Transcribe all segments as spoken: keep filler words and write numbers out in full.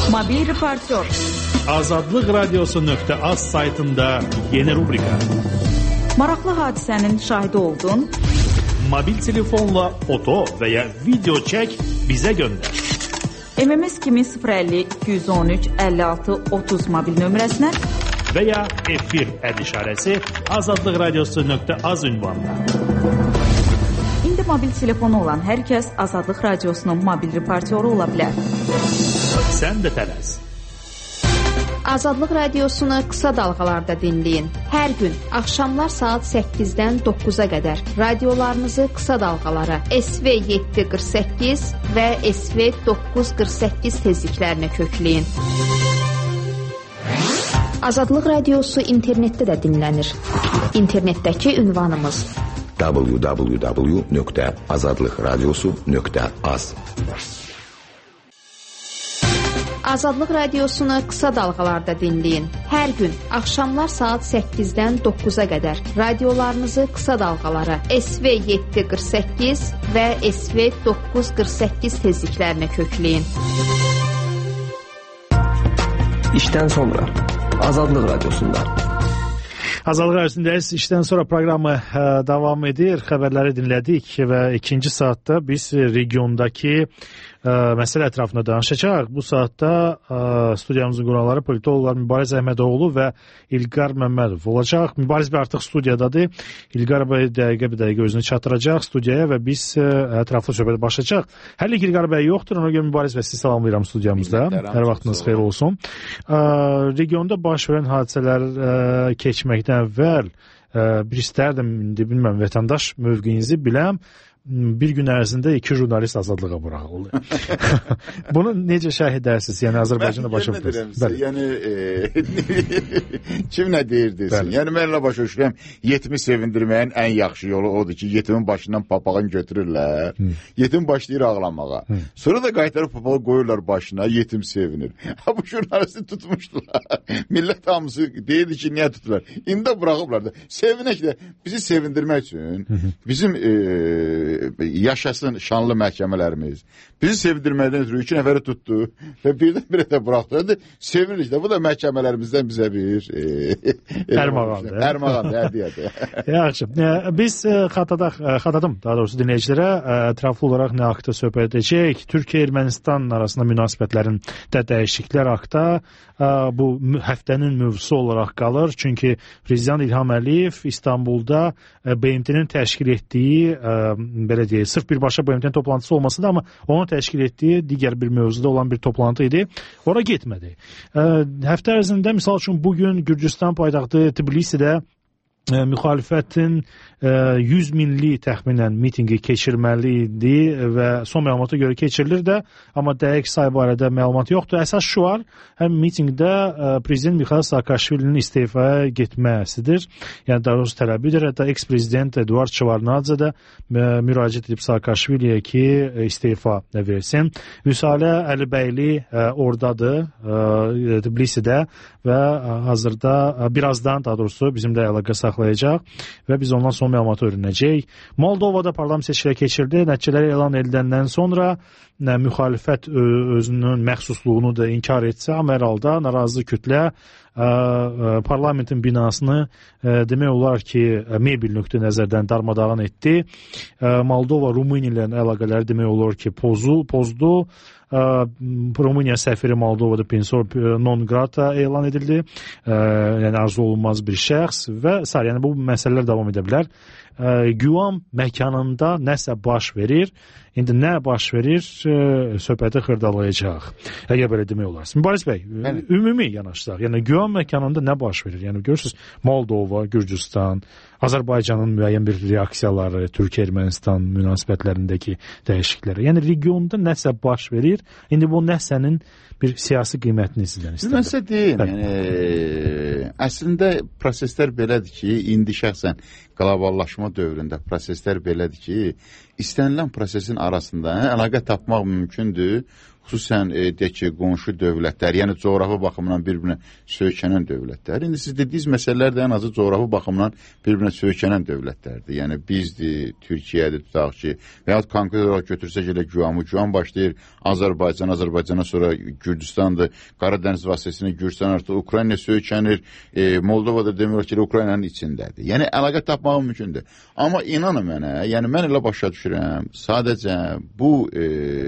Mobil reportyor. Azadlıq Radiosu nöqtə az saytında yeni rubrika. Maraqlı hadisənin şahidi oldun. Mobil telefonla foto və ya video çək, bizə göndər. M M S kimi sıfır əlli iki yüz on üç əlli altı otuz mobil nömrəsinə və ya efir əd işarəsi Azadlıq Radiosu nöqtə az ünvanına. İndi mobil telefonu olan hər kəs Azadlıq Radiosunun mobil reportyoru ola bilər. Sən də tələs. Azadlıq Radiosunu qısa dalğalarda dinləyin. Hər gün axşamlar saat səkkizdən doqquza qədər radiolarınızı qısa dalğalara S V yeddi qırx səkkiz və S V doqquz qırx səkkiz tezliklərinə kökləyin. Azadlıq Radiosu internetdə də dinlənir. İnternetdəki ünvanımız w w w nöqtə azadlıqradiosu nöqtə az. Azadlıq Radiosunu qısa dalğalarda dinləyin. Hər gün axşamlar saat səkkizdən doqquza qədər radiolarınızı qısa dalğalara S V yeddi qırx səkkiz və S V doqquz qırx səkkiz tezliklərinə kökləyin. İşdən sonra Azadlıq Radiosunda. Azadlıq Radiosundayız. İşdən sonra proqramı ə, davam edir. Xəbərləri dinlədik və ikinci saatda biz regiondakı ə, məsələ ətrafında danışacağıq. Bu saatda ə, studiyamızın qonaqları politologlar Mübariz Əhmədoğlu və İlqar Məmmədov olacaq. Mübariz bəy artıq studiyadadır. İlqar bəy dəqiqə bir dəqiqə özünü çatdıracaq studiyaya və biz ə, ətraflı söhbətə başlayacaq. Hələ ki İlqar bəy yoxdur. Ona görə Mübariz bəy sizi salamlayıram studiyamızda. Hər vaxtınız xeyir olsun. Ə, regionda baş verən hadisələr ə, keçməkdən əvvəl ə, bir istərdim, indi bilməm, vətəndaş mövqeyinizi biləm. Bir gün ərzində iki jurnalist azadlığa buraxıldı. Bunu necə şərh edərsiniz? Yəni Azərbaycanda başa düşürsünüz. Yəni e, kim nə deyir desin. Bəli. Yəni mənlə başa düşürəm, yetimi sevindirməyin ən yaxşı yolu odur ki, yetimin başından papağını götürürlər. Hı. Yetim başlayır ağlamağa. Hı. Sonra da qaytarıb papağı qoyurlar başına, yetim sevinir. Ha, bu jurnalisti tutmuşdular. Millət hamısı deyirdi ki, niyə tuturlar? İndi buraxıblar da. Sevinək də bizi sevindirmək üçün, hı hı. bizim e, yaşasın şanlı məhkəmələrimiz. Bizi sevindirməkdən ötürü iki nəfəri tutdu və birdən-birə də buraxdı. Sevinirik də. Bu da məhkəmələrimizdən bizə bir ərmağandır. Ərmağandır, hədiyyədir. Yaxşı. Biz xatadaq, xatadım daha doğrusu dinləyicilərə ətraflı olaraq nə haqda söhbət edəcək? Türkiyə-Ermənistan arasında münasibətlərin də dəyişikliklər haqda bu həftənin mövzusu olaraq qalır. Çünki Prezident İlham Əliyev İstanbulda B M T-nin təşkil etdiyi belə deyək, sırf birbaşa B M T-nin toplantısı olmasa da, amma onun təşkil etdiyi digər bir mövzuda olan bir toplantı idi. Ora getmədi. Həftə ərzində, misal üçün, bugün Gürcüstan paytaxtı Tbilisidə müxalifətin yüz minlik təxminən mitingi keçirməli idi və son məlumata görə keçirilir də, amma dəqiq sayı barədə məlumat yoxdur. Əsas şu var, həm mitingdə Prezident Mikhail Saakashvilinin istifaya getməsidir. Yəni, daha doğrusu tələbidir. Hətta eks-prezident Eduard Şevarnadze də müraciət edib Saakashviliyə ki, istifa versin. Vüsalə Əlibəyli oradadır, Tbilisidə və hazırda birazdan, daha doğrusu bizimlə əlaqə saxlayacaq və biz ondan son məlumatı öyrənəcək. Moldovada parlament seçkiləri keçirdi. Nəticələri elan edildəndən sonra nə, müxalifət özünün məxsusluğunu da inkar etsə, amma hər halda narazı kütlə ə, ə, parlamentin binasını ə, demək olar ki, mebel nöqtə nəzərdən darmadağın etdi. Ə, Moldova Rumıniya ilə əlaqələri demək olar ki, pozu, pozdu. Ə, Rumıniya səfiri Moldovada pensor non grata elan edildi. Ə, yəni arzu olunmaz bir şəxs və s. Yəni bu məsələlər davam edə bilər. Ə, Güam məkanında nəsə baş verir. İndi nə baş verir, söhbəti xırdalayacaq. Əgər belə demək olar. Mübariz bəy, Bəli. ümumi yanaşsaq, yəni Güam məkanında nə baş verir? Yəni görürsünüz, Moldova, Gürcüstan, Azərbaycanın müəyyən bir reaksiyaları, Türkiyə-Ermənistan münasibətlərindəki dəyişiklikləri. Yəni regionda nəsə baş verir. İndi bu nəsənin bir siyasi qiymətini sizdən istəyir. Nəsə deyim, yəni, əslində proseslər belədir ki, indi şəxsən qloballaşma dövründə proseslər belədir ki, istənilən prosesin arasında hə, əlaqə tapmaq mümkündür. Xüsusən e, deyək ki, qonşu dövlətlər, yəni coğrafi baxımdan bir-birinə söykənən dövlətlər. İndi siz dediyiniz məsələlər də ən azı coğrafi baxımdan bir-birinə söykənən dövlətlərdir. Yəni bizdir, Türkiyədir, tutaq ki, və ya konkret olaraq götürsək elə güvamı, güvam başlayır Azərbaycan, Azərbaycana sonra Gürcüstandır, Qaradəniz vasitəsilə Gürcüstan artıq Ukrayna söykənir, e, Moldovada demək ki, Ukraynanın içindədir. Yəni əlaqə tapmaq mümkündür. Amma inanın mənə, yəni mən elə başa düşürəm, sadəcə bu e,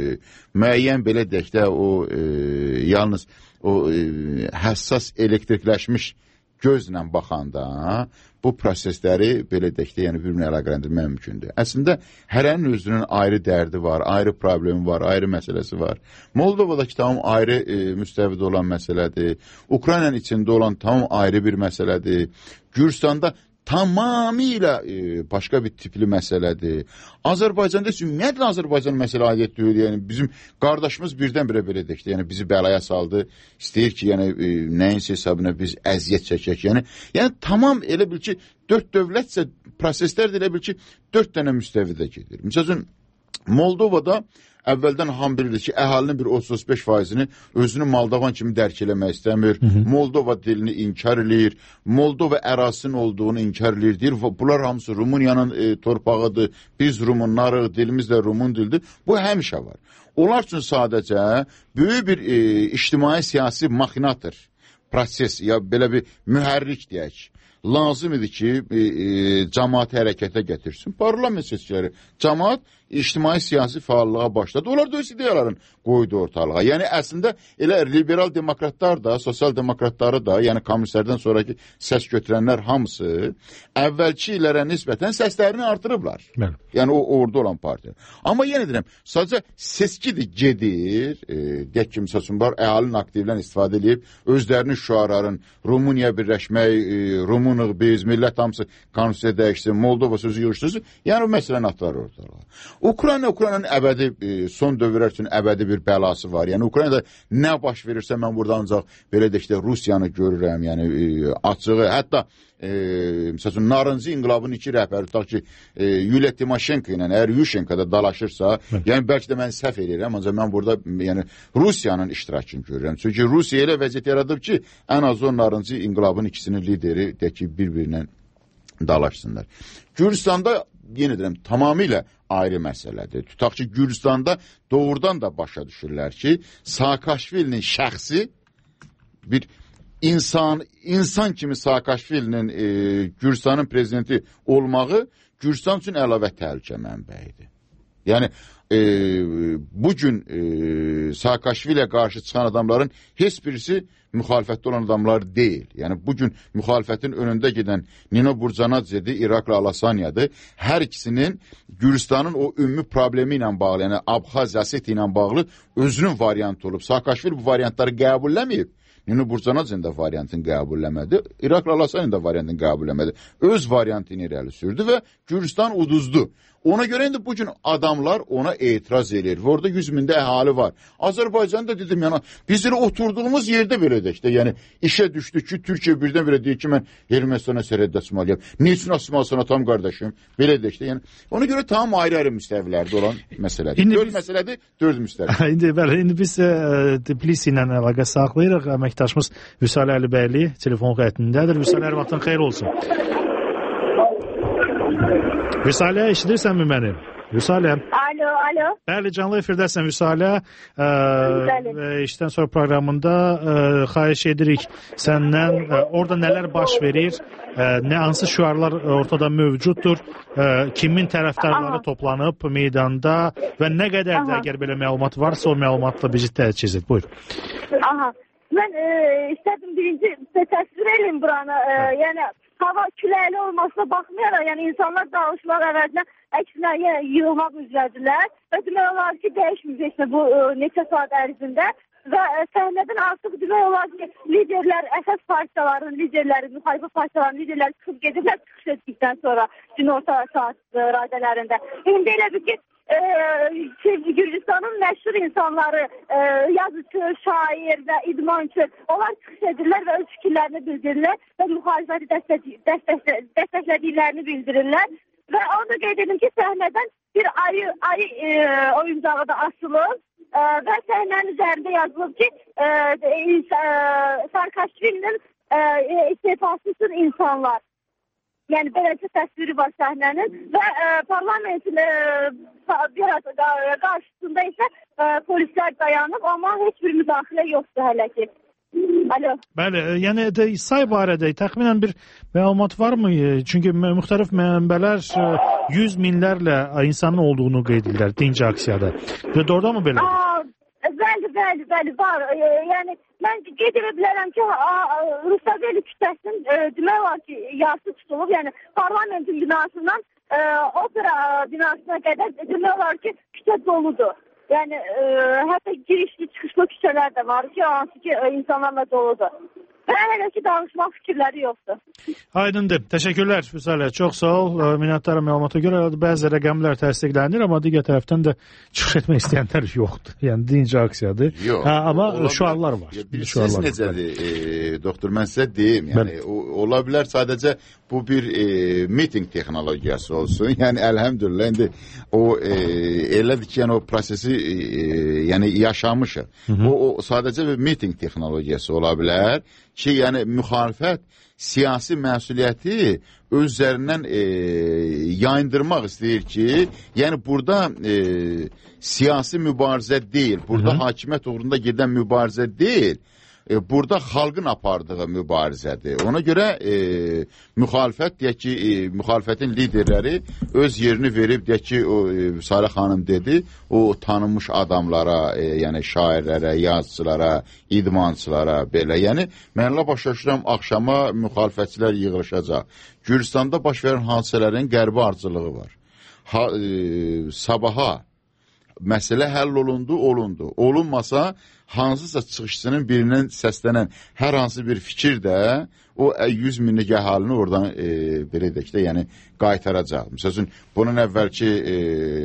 müəyyən belə deyək də o e, yalnız o e, həssas elektrikləşmiş gözlə baxanda bu prosesləri belə deyək də yəni bir-birinə əlaqələndirmək mümkündür. Əslində hərənin özünün ayrı dərdi var, ayrı problemi var, ayrı məsələsi var. Moldovadakı tamam ayrı e, müstəvidə olan məsələdir. Ukraynanın içində olan tamam ayrı bir məsələdir. Gürcüstanda tamamilə e, başqa bir tipli məsələdir. Azərbaycanda ümumiyyətlə Azərbaycan məsələ aidiyyət deyil. Yəni bizim qardaşımız birdən-birə belə deyək, yəni bizi bəlaya saldı. İstəyir ki, yəni e, nəyinsə hesabına biz əziyyət çəkək. Yəni yəni tamam elə bil ki, dörd dövlətsə proseslər də elə bil ki, dörd dənə müstəvidə gedir. Məsələn, Moldovada əvvəldən hamı bilirdi ki, əhalinin bir otuz beş faizini özünü Moldovan kimi dərk eləmək istəmir. Hı -hı. Moldova dilini inkar eləyir. Moldova ərazisinin olduğunu inkar eləyir. Deyir, bunlar hamısı Rumıniyanın e, torpağıdır. Biz Rumunlarıq, dilimiz də Rumun dildir. Bu həmişə var. Onlar üçün sadəcə böyük bir e, ictimai-siyasi maxinator proses, ya belə bir mühərrik deyək. Lazım idi ki, e, e, cəmaatı hərəkətə gətirsin. Parlament seçkiləri, cəmaat ictimai-siyasi fəallığa başladı. Onlar da öz ideyaların qoydu ortalığa. Yəni, əslində, elə liberal demokratlar da, sosial demokratları da, yəni kommunistlərdən sonraki səs götürənlər hamısı əvvəlki illərə nisbətən səslərini artırıblar. Bəli. Yəni, o orada olan partiya. Amma yenə deyirəm, sadəcə seçkidir, gedir, e, deyək ki, misal üçün var, əhalinin aktivlərini istifadə edib, özlərinin şüarların, Rumıniya birləşmək, e, Rumunluq biz, millət hamısı konstitusiya dəyişsin, Moldova sözü yığışdırsın, yəni o məsələni atlar ortalığa. Ukrayna, Ukraynanın əbədi, e, son dövrlər üçün əbədi bir bəlası var. Yəni, Ukraynada nə baş verirsə, mən burada ancaq belə də işte Rusiyanı görürəm, yəni e, açığı, hətta e, məsəl üçün, Narıncı inqilabının iki rəhbəri, tutaq ki, e, Yuliya Timoşenko ilə, əgər Yushchenkada dalaşırsa, Hı. yəni bəlkə də mən səhv edirəm, ancaq mən burada yəni, Rusiyanın iştirakını görürəm. Çünki Rusiya elə vəziyyət yaradıb ki, ən az o Narıncı inqilabının ikisinin lideri deyək ki, bir-birinə dalaşsınlar. Gürcüstanda, yenə deyirəm, tamamilə ayrı məsələdir. Tutaq ki, Gürcüstanda doğrudan da başa düşürlər ki, Saakashvilinin şəxsi bir insan insan kimi Saakashvilinin e, Gürcüstanın prezidenti olmağı Gürcüstan üçün əlavə təhlükə mənbəyidir. Yəni, e, bugün e, Saakashviliyə qarşı çıxan adamların heç birisi müxalifətdə olan adamlar deyil. Yəni, bugün müxalifətin önündə gedən Nino Burcanadzedir, İraqla Alasanyadır. Hər ikisinin Gürcüstanın o ümumi problemi ilə bağlı, yəni Abxaz, Osetiya ilə bağlı özünün variantı olub. Saakashvili bu variantları qəbulləməyib. Nino Burcanadzenin də variantını qəbulləmədi. İraqla Alasanyanın da variantını qəbulləmədi. Öz variantını irəli sürdü və Gürcüstan uduzdu. Ona görə indi bugün adamlar ona etiraz edir. Və orada yüz mində əhali var. Azərbaycanda dedim, yəni, biz elə oturduğumuz yerdə belə deyək də, yəni işə düşdük ki, Türkiyə birdən belə deyir ki, mən Ermənistana sərhəddə açmalıyam. Niçin açmalısın tam qardaşım? Belə deyək də, yəni. Ona görə tam ayrı-ayrı müstəvilərdə olan məsələdir. İndi dörd biz... məsələdir, dörd müstəvi. İndi, bəli, indi biz e, Tbilisi ilə əlaqə saxlayırıq. Əməkdaşımız Vüsal Əlibəyli telefon xəttindədir. Vüsal, hər vaxtın xeyir olsun. Vüsalə, eşidirsənmi məni? Vüsalə. Alo, alo. Bəli, canlı efirdəsən Vüsalə. E, işdən sonra proqramında e, xahiş edirik səndən. E, orada nələr baş verir? E, nə hansı şüarlar ortada mövcuddur? E, kimin tərəfdarları Aha. toplanıb meydanda və nə qədər də əgər belə məlumat varsa o məlumatla bizi təchiz et. Buyur. Aha. Mən e, istədim birinci təsvir edeyim buranı. E, yəni hava küləkli olmasına baxmayaraq, yəni insanlar dağılışlar əvəzinə əksinə yığılmaq üzrədirlər və demək olar ki, dəyişməyəcəksə bu e, neçə saat ərzində və e, səhnədən artıq demək olar ki, liderlər, əsas partiyaların liderləri, müxalifə partiyaların liderləri çıxıb gediblər çıxış etdikdən sonra gün orta saat e, radələrində. İndi elə bir ki, e, Gürcüstanın məşhur insanları, e, yazıcı, şair və idmançı, onlar çıxış edirlər və öz fikirlərini bildirirlər və müxalifəti dəstəklədiklərini bildirirlər. Və onu da qeyd edim ki, səhnədən bir ayı ayı e, oyuncağı da asılıb e, və səhnənin üzərində yazılıb ki, e, e, Saakashvilinin e, istefası üçün insanlar. Yəni beləcə təsviri var səhnənin və e, parlamentin e, biraz qarşısında isə e, polislər dayanıb, amma heç bir müdaxilə yoxdur hələ ki. Alo. Bəli, yəni də say barədə təxminən bir məlumat varmı? Çünki müxtəlif mənbələr yüz minlərlə insanın olduğunu qeyd edirlər dinc aksiyada. Və doğrudan mı belə? Aa, bəli, bəli, bəli, var. E, yəni mən qeyd edə bilərəm ki, Rustaveli küçəsinin e, demək olar ki, yarısı tutulub. Yəni parlamentin binasından e, opera binasına qədər demək olar ki, küçə doludur. Yəni e, hətta girişli çıxışlı küçələr də var ki, hansı ki e, insanlarla doludur. Və hələ ki danışmaq fikirləri yoxdur. Aydındır. Təşəkkürlər Füsalə. Çox sağ ol. Minnətdarım məlumata görə. Bəzi rəqəmlər təsdiqlənir, amma digər tərəfdən də çıxış etmək istəyənlər yoxdur. Yəni dinc aksiyadır. Yox. Hə, amma şüarlar var. Bilirsiniz necədir, e, doktor, mən sizə deyim. Yəni, o, ola bilər sadəcə bu bir e, meeting texnologiyası olsun. Yəni, əlhəmdülillah, indi o e, elədir ki, yəni, o prosesi e, yəni, yaşamışıq. O, o sadəcə bir meeting texnologiyası ola bilər ki, yəni, müxalifət siyasi məsuliyyəti öz üzərindən e, yayındırmaq istəyir ki, yəni burada e, siyasi mübarizə deyil, burada Hı -hı. hakimiyyət uğrunda gedən mübarizə deyil, e, burada xalqın apardığı mübarizədir. Ona görə e, müxalifət, deyək ki, e, müxalifətin liderləri öz yerini verib, deyək ki, o, e, Sarı xanım dedi, o tanınmış adamlara, e, yəni şairlərə, yazıçılara, idmançılara, belə, yəni mənlə başa düşürəm, axşama müxalifətçilər yığılışacaq. Gürcistanda baş verən hadisələrin qərbi ardıcılığı var. Ha, e, sabaha məsələ həll olundu, olundu. Olunmasa, hansısa çıxışçının birindən səslənən hər hansı bir fikir də o yüz minlik əhalini oradan e, belə edək də, yəni qaytaracaq. Məsəl üçün, bunun əvvəlki e,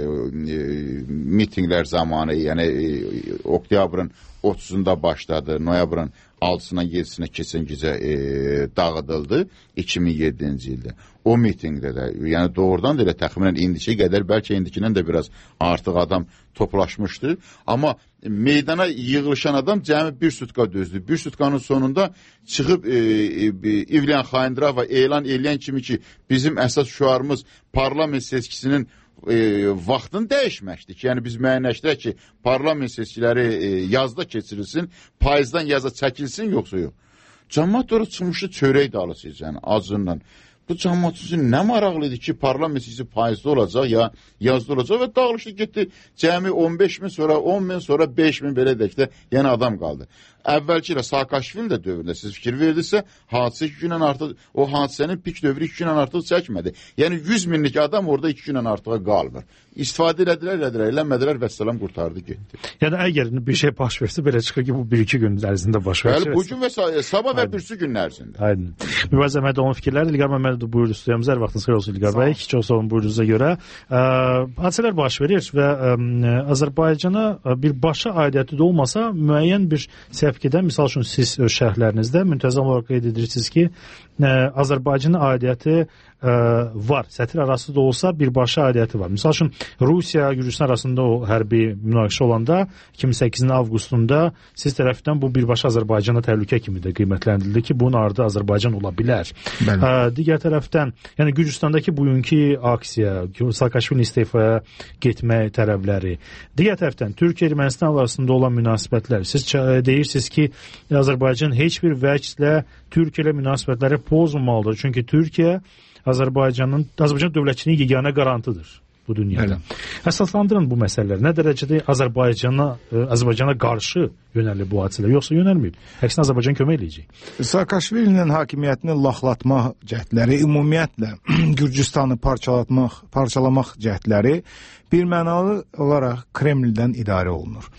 e, mitinglər zamanı, yəni e, oktyabrın otuzunda başladı, noyabrın altısından yedisinə keçən gecə e, dağıdıldı iki min yeddinci ildə. O mitingdə də, yəni doğrudan da elə təxminən indiki qədər, bəlkə indikindən də biraz artıq adam toplaşmışdı. Amma meydana yığılışan adam cəmi bir sutka dözdü. Bir sutkanın sonunda çıxıb e, e, İvliyan Xayindırova elan eləyən kimi ki, bizim əsas şüarımız parlament seçkisinin e, vaxtını dəyişməkdir ki, yəni biz müəyyənləşdirək ki, parlament seçkiləri e, yazda keçirilsin, payızdan yaza çəkilsin, yoxsa yox. Cəmaət orada çıxmışdı çörək dalısı, yəni acından. Bu cəmaət üçün nə maraqlıdır ki, parlament seçkisi payızda olacaq ya yazda olacaq və dağılışdı getdi. Cəmi on beş min, sonra on min, sonra beş min belə deyək də, yəni adam qaldı. Əvvəlki ilə Saakashvili də dövründə siz fikir verdinizsə, hadisə iki gündən artıq, o hadisənin pik dövrü iki gündən artıq çəkmədi. Yəni yüz minlik adam orada iki gündən artıqa qalmır. İstifadə elədilər, elədilər, eləmədilər və səlam qurtardı, getdi. Yəni əgər bir şey baş versə, belə çıxır ki, bu bir iki gün ərzində baş versə. Bəli, bugün və sabah və birisi gün ərzində. Aydın. Mübarizə Məhəmməd onun fikirləri, İlqar Məmmədov buyurdu stüdyamıza, hər vaxtınız xeyir olsun İlqar bəy. Çox sağ olun buyurduğunuza görə. Hadisələr baş verir və ə, Azərbaycana bir başa aidiyyəti də olmasa, müəyyən bir səfkidən, misal üçün siz öz şərhlərinizdə müntəzəm olaraq qeyd edirsiniz ki, ə, Azərbaycana aidiyyəti ə, var. Sətir arası da olsa birbaşa aidiyyəti var. Misal üçün Rusiya, Gürcüstan arasında o hərbi münaqişə olanda iki min səkkizin avqustunda siz tərəfindən bu birbaşa Azərbaycana təhlükə kimi də qiymətləndirildi ki, bunun ardı Azərbaycan ola bilər. Ə, digər tərəfdən, yəni Gürcüstandakı bugünkü aksiya, Saakashvili istefaya getmək tələbləri, digər tərəfdən Türkiyə-Ermənistan arasında olan münasibətlər. Siz deyirsiniz ki, Azərbaycan heç bir vəclə Türkiyə ilə münasibətləri pozmamalıdır. Çünki Türkiyə Azərbaycanın, Azərbaycan dövlətçiliyin yeganə qarantıdır bu dünyada. Əsaslandırın bu məsələlər. Nə dərəcədə Azərbaycana, Azərbaycana qarşı yönəlib bu hadisələr, yoxsa yönəlməyib? Əksinə Azərbaycan kömək eləyəcək. Saakashvilinin hakimiyyətini laxlatmaq cəhdləri, ümumiyyətlə Gürcüstanı parçalatmaq, parçalamaq cəhdləri bir mənalı olaraq Kremldən idarə olunur.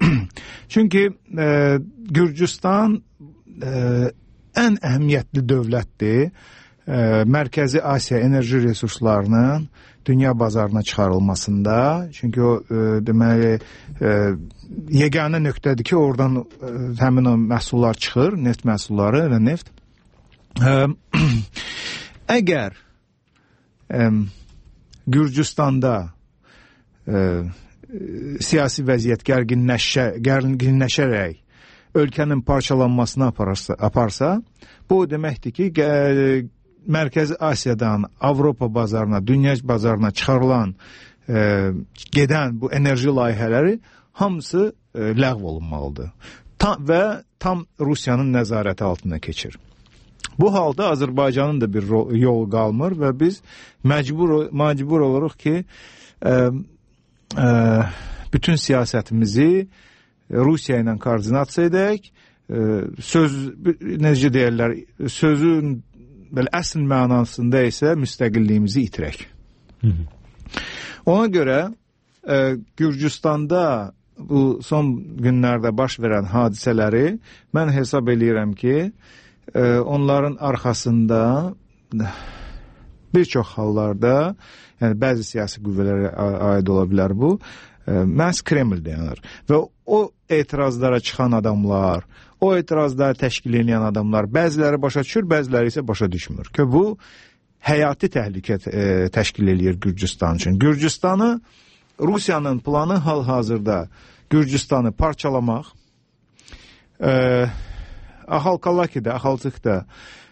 Çünki e, Gürcüstan e, ən əhəmiyyətli dövlətdir. E, Mərkəzi Asiya enerji resurslarının dünya bazarına çıxarılmasında. Çünki o e, deməli e, yeganə nöqtədir ki, oradan e, həmin o məhsullar çıxır, neft məhsulları və neft. E, əgər e, Gürcüstanda e, siyasi vəziyyət gərginləşə, gərginləşərək ölkənin parçalanmasına apararsa, aparsa, bu deməkdir ki, ə, Mərkəzi Asiyadan Avropa bazarına, dünya bazarına çıxarılan, ə, gedən bu enerji layihələri hamısı ə, ləğv olunmalıdır. Tam, və tam Rusiyanın nəzarəti altına keçir. Bu halda Azərbaycanın da bir yolu qalmır və biz məcbur, məcbur oluruq ki, ə, ə, bütün siyasətimizi Rusiya ilə koordinasiya edək, söz, necə deyirlər, sözün belə əsl mənasında isə müstəqilliyimizi itirək. Hı -hı. Ona görə ə, Gürcüstanda bu son günlərdə baş verən hadisələri mən hesab eləyirəm ki, ə, onların arxasında bir çox hallarda, yəni bəzi siyasi qüvvələrə aid ola bilər bu, ə, məhz Kreml dayanır. Və o etirazlara çıxan adamlar, o etirazları təşkil edən adamlar, bəziləri başa düşür, bəziləri isə başa düşmür ki, bu həyati təhlükə e, təşkil eləyir Gürcüstan üçün. Gürcüstanı, Rusiyanın planı hal-hazırda Gürcüstanı parçalamaq, e, Axalkalakidə, Axaltıqda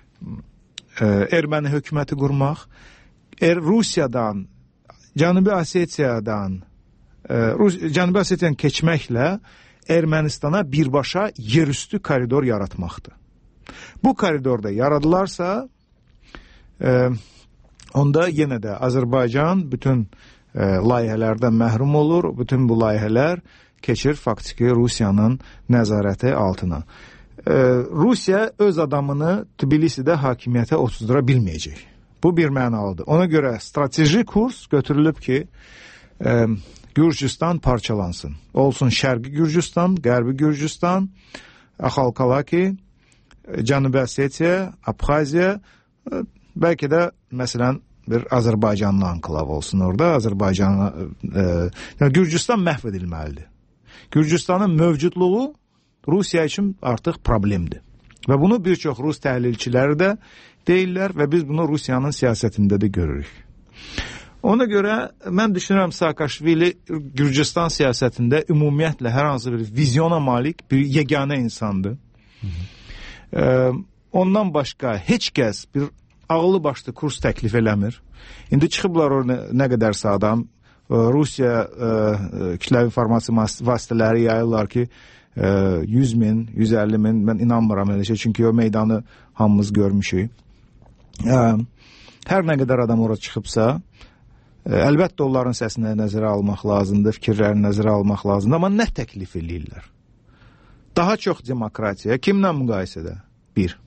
e, erməni hökuməti qurmaq, er, Rusiyadan, Cənubi Osetiyadan, e, Rus, Cənubi Osetiyadan keçməklə Ermənistana birbaşa yerüstü koridor yaratmaqdır. Bu koridorda yaradılarsa, e, onda yenə də Azərbaycan bütün e, layihələrdən məhrum olur. Bütün bu layihələr keçir faktiki Rusiyanın nəzarəti altına. E, Rusiya öz adamını Tbilisidə hakimiyyətə oturdura bilməyəcək. Bu bir mənalıdır. Ona görə strateji kurs götürülüb ki, e, Gürcüstan parçalansın. Olsun Şərqi Gürcüstan, Qərbi Gürcüstan, Axalkalaki, Cənubi Osetiya, Abxaziya, bəlkə də məsələn bir Azərbaycanlı anklav olsun orada. Azərbaycanlı e, yəni Gürcüstan məhv edilməlidir. Gürcüstanın mövcudluğu Rusiya üçün artıq problemdir. Və bunu bir çox Rus təhlilçiləri də deyirlər və biz bunu Rusiyanın siyasətində də görürük. Ona görə mən düşünürəm Saakashvili Gürcüstan siyasətində ümumiyyətlə hər hansı bir vizyona malik bir yeganə insandır. Hı -hı. Ee, ondan başqa heç kəs bir ağlı başlı kurs təklif eləmir. İndi çıxıblar o nə, nə qədərsə adam Rusiya e, kütləvi informasiya vasitələri yayırlar ki e, yüz min, yüz əlli min, mən inanmıram elə şey, çünki o meydanı hamımız görmüşük. E, hər nə qədər adam ora çıxıbsa, əlbəttə onların səsini nəzərə almaq lazımdır, fikirlərini nəzərə almaq lazımdır, amma nə təklif eləyirlər? Daha çox demokratiya, kimlə müqayisədə? Bir.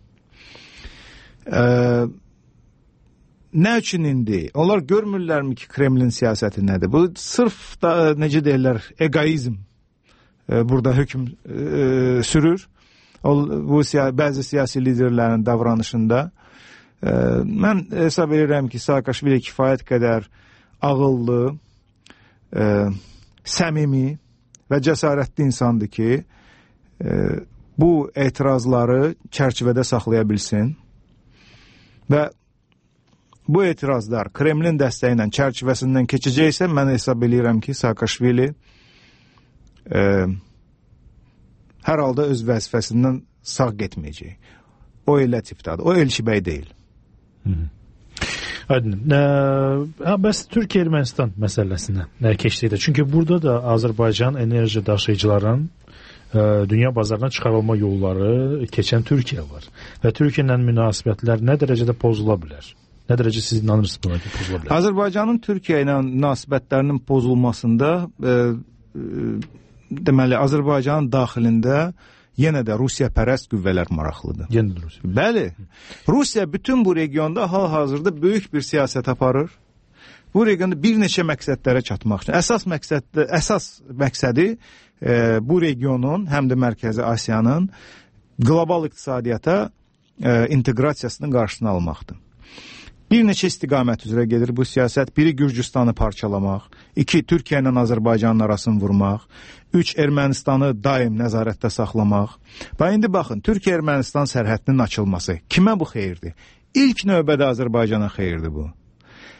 E, nə üçün indi? Onlar görmürlərmi ki, Kremlin siyasəti nədir? Bu sırf da, necə deyirlər, egoizm e, burada hökm e, sürür. O, bu siya bəzi siyasi liderlərin davranışında. E, mən hesab edirəm ki, Saakashvili kifayət qədər ağıllı, e, səmimi və cəsarətli insandır ki, e, bu etirazları çərçivədə saxlaya bilsin və bu etirazlar Kremlin dəstəyi ilə çərçivəsindən keçəcəksə, mən hesab edirəm ki, Saakashvili e, hər halda öz vəzifəsindən sağ getməyəcək. O elə tipdadır. O Elçibəy deyil. Hı -hı. Aydın. Ə, bəs Türkiyə-Ermənistan məsələsinə nə keçdikdə? Çünki burada da Azərbaycan enerji daşıyıcıların ə, dünya bazarına çıxarılma yolları keçən Türkiyə var. Və Türkiyə ilə münasibətlər nə dərəcədə pozula bilər? Nə dərəcə siz inanırsınız buna ki, pozula bilər? Azərbaycanın Türkiyə ilə münasibətlərinin pozulmasında e, e, deməli, Azərbaycanın daxilində yenə də Rusiya-pərəst qüvvələr maraqlıdır. Yenə də Rusiya. Bəli. Rusiya bütün bu regionda hal-hazırda böyük bir siyasət aparır. Bu regionda bir neçə məqsədlərə çatmaq üçün. Əsas məqsəd, əsas məqsədi e, bu regionun, həm də Mərkəzi Asiyanın qlobal iqtisadiyyata e, inteqrasiyasının qarşısını almaqdır. Bir neçə istiqamət üzrə gedir bu siyasət. Biri Gürcüstanı parçalamaq, iki Türkiyə ilə Azərbaycanın arasını vurmaq, üç Ermənistanı daim nəzarətdə saxlamaq. Və indi baxın, Türkiyə-Ermənistan sərhədinin açılması kimə bu xeyirdir? İlk növbədə Azərbaycana xeyirdir bu.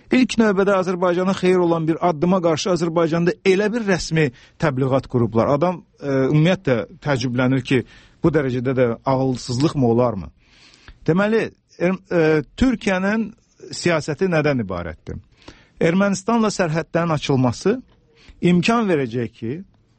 İlk növbədə Azərbaycana xeyir olan bir addıma qarşı Azərbaycanda elə bir rəsmi təbliğat qurublar. Adam e, ümumiyyətlə təəccüblənir ki, bu dərəcədə də ağılsızlıq mı olarmı? Deməli, er, e, Türkiyənin siyasəti nədən ibarətdir? Ermənistanla sərhədlərin açılması imkan verəcək ki,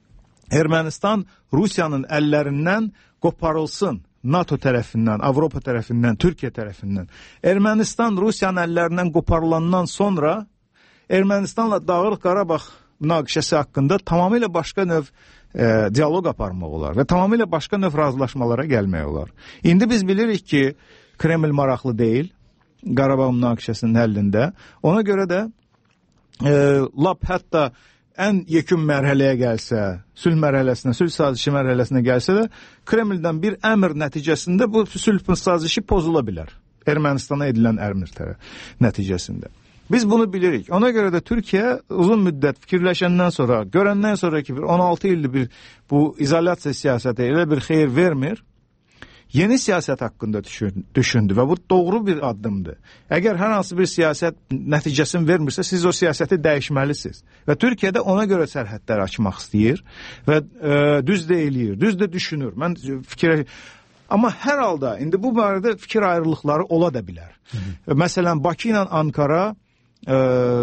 Ermənistan Rusiyanın əllərindən qoparılsın. NATO tərəfindən, Avropa tərəfindən, Türkiyə tərəfindən. Ermənistan Rusiyanın əllərindən qoparılandan sonra Ermənistanla Dağlıq Qarabağ münaqişəsi haqqında tamamilə başqa növ e, dialoq aparmaq olar və tamamilə başqa növ razılaşmalara gəlmək olar. İndi biz bilirik ki, Kreml maraqlı deyil Qarabağ münaqişəsinin həllində. Ona görə də e, lap hətta ən yekun mərhələyə gəlsə, sülh mərhələsinə, sülh sazişi mərhələsinə gəlsə də, Kremldən bir əmr nəticəsində bu sülh sazişi pozula bilər. Ermənistana edilən əmr nəticəsində. Biz bunu bilirik. Ona görə də Türkiyə uzun müddət fikirləşəndən sonra, görəndən sonra ki, on altı ildir bir bu izolyasiya siyasəti elə bir xeyir vermir, yeni siyasət haqqında düşündü və bu doğru bir addımdır. Əgər hər hansı bir siyasət nəticəsini vermirsə, siz o siyasəti dəyişməlisiniz. Və Türkiyədə ona görə sərhədləri açmaq istəyir və e, düz də eləyir, düz də düşünür. Mən fikir... Amma hər halda indi bu barədə fikir ayrılıqları ola da bilər. Hı -hı. Məsələn, Bakı ilə Ankara e,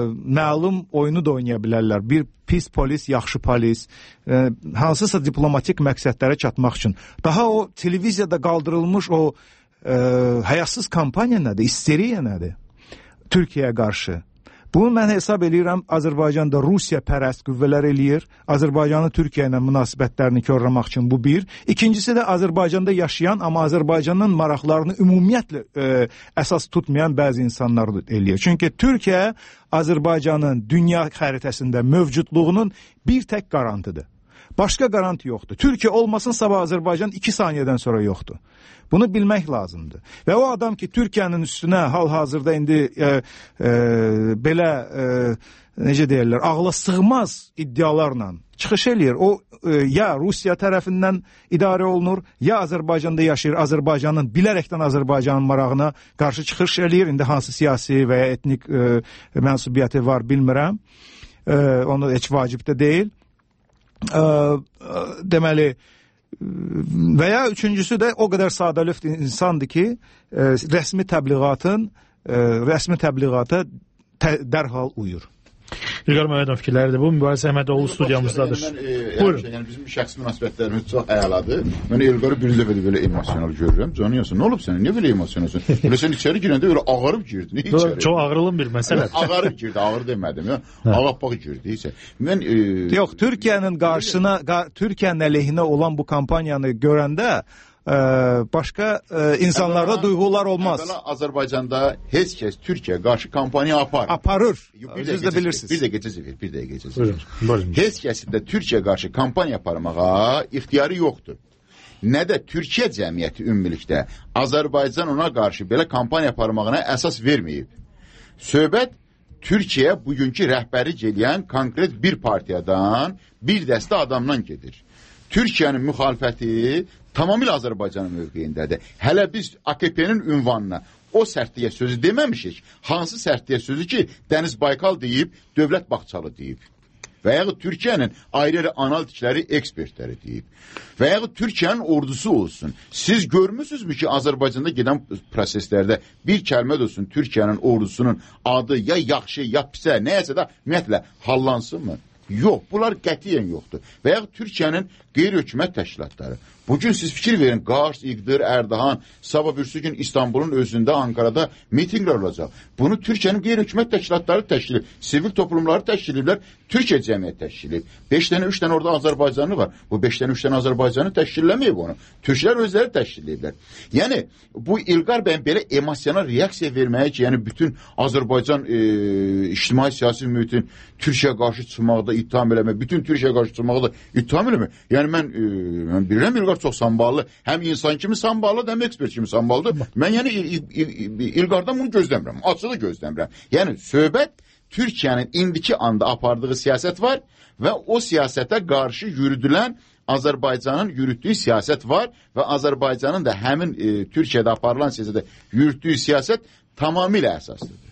məlum oyunu da oynaya bilərlər. Bir pis polis, yaxşı polis, e, hansısa diplomatik məqsədlərə çatmaq üçün. Daha o televiziyada qaldırılmış o e, həyasız kampaniya nədir, isteriya nədir? Türkiyəyə qarşı. Bunu mən hesab edirəm, Azərbaycanda Rusiya pərəst qüvvələr eləyir. Azərbaycanı Türkiyə ilə münasibətlərini korlamaq üçün bu bir. İkincisi də Azərbaycanda yaşayan, amma Azərbaycanın maraqlarını ümumiyyətlə e, əsas tutmayan bəzi insanlar eləyir. Çünki Türkiyə Azərbaycanın dünya xəritəsində mövcudluğunun bir tək garantıdır. Başqa garanti yoxdur. Türkiyə olmasın, sabah Azərbaycan iki saniyədən sonra yoxdur. Bunu bilmək lazımdır. Və o adam ki, Türkiyənin üstünə hal-hazırda indi e, e, belə, e, necə deyirlər, ağla sığmaz iddialarla çıxış eləyir. O e, ya Rusiya tərəfindən idarə olunur, ya Azərbaycanda yaşayır, Azərbaycanın, bilərəkdən Azərbaycanın marağına qarşı çıxış eləyir. İndi hansı siyasi və ya etnik e, mənsubiyyəti var, bilmirəm. E, onu heç vacib də deyil. E, e, deməli, və ya üçüncüsü də o qədər sadəlöv insandır ki, e, rəsmi təbliğatın, e, rəsmi təbliğata tə, dərhal uyur. İlqar Məmmədov fikirləridir. Bu Mübariz Əhmədoğlu studiyamızdadır. Mən, e, Buyurun. Şey, yəni bizim şəxsi münasibətlərimiz çox əladır. Mən İlqarı bir dəfə də belə emosional görürəm. Canı yansın. Nə olub sənin? Niyə belə emosionalsın? Belə sən içəri girəndə elə ağarıb girdin. İçəri. Çox ağırlın bir məsələ. Ağarıb girdi, ağır demədim. Ya. Ağappaq girdi. İçə. Mən e, Yox, Türkiyənin qarşısına, Türkiyənin əleyhinə olan bu kampaniyanı görəndə Ee, başqa e, insanlarda əvvəla, duyğular olmaz. Əvvəla Azərbaycanda heç kəs Türkiyə qarşı kampaniya apar. Aparır. Bir Siz də bilirsiniz. Bir də gecəsi ver, bir də gecəsi ver. Heç kəsin də Türkiyə qarşı kampaniya aparmağa ixtiyarı yoxdur. Nə də Türkiyə cəmiyyəti ümumilikdə Azərbaycan ona qarşı belə kampaniya aparmağına əsas verməyib. Söhbət Türkiyə bugünkü rəhbərlik edən konkret bir partiyadan, bir dəstə adamdan gedir. Türkiyənin müxalifəti tamamilə Azərbaycanın mövqeyindədir. Hələ biz A K P-nin ünvanına o sərtliyə sözü deməmişik. Hansı sərtliyə sözü ki, Dəniz Baykal deyib, Dövlət Bağçalı deyib. Və yaxud Türkiyənin ayrı-ayrı analitikləri, ekspertləri deyib. Və yaxud Türkiyənin ordusu olsun. Siz görmüsünüzmü ki, Azərbaycanda gedən proseslərdə bir kəlmə olsun Türkiyənin ordusunun adı ya yaxşı, ya pisə, nəyəsə də ümumiyyətlə hallansın mı? Yox, bunlar qətiyyən yoxdur. Və yaxud Türkiyənin qeyri-hökumət təşkilatları. Bugün siz fikir verin, Qars, İqdır, Ərdoğan, sabah birisi gün İstanbulun özündə, Ankara'da mitinglər olacaq. Bunu Türkiyənin qeyri-hökumət təşkilatları təşkil edib, sivil toplumları təşkil ediblər, Türkiyə cəmiyyət təşkil edib. beş dənə, üç dənə orada Azərbaycanlı var. Bu beş dənə, üç dənə Azərbaycanı təşkilləməyib onu. Türklər özləri təşkil ediblər. Yəni, bu İlqar bəyin belə emosional reaksiya verməyə ki, yəni bütün Azərbaycan e, ictimai siyasi mühitin Türkiyə qarşı çıxmaqda ittiham eləmək, bütün Türkiyə qarşı çıxmaqda ittiham eləmək. Yəni, mən, e, mən bilirəm İlqar çox samballı. Həm insan kimi samballıdır, həm ekspert kimi samballıdır. Mən yəni İlqardan bunu gözləmirəm. Açığı gözləmirəm. Yəni söhbət Türkiyənin indiki anda apardığı siyasət var və o siyasətə qarşı yürüdülən Azərbaycanın yürütdüyü siyasət var və Azərbaycanın da həmin e, Türkiyədə aparılan siyasətə yürütdüyü siyasət tamamilə əsaslıdır.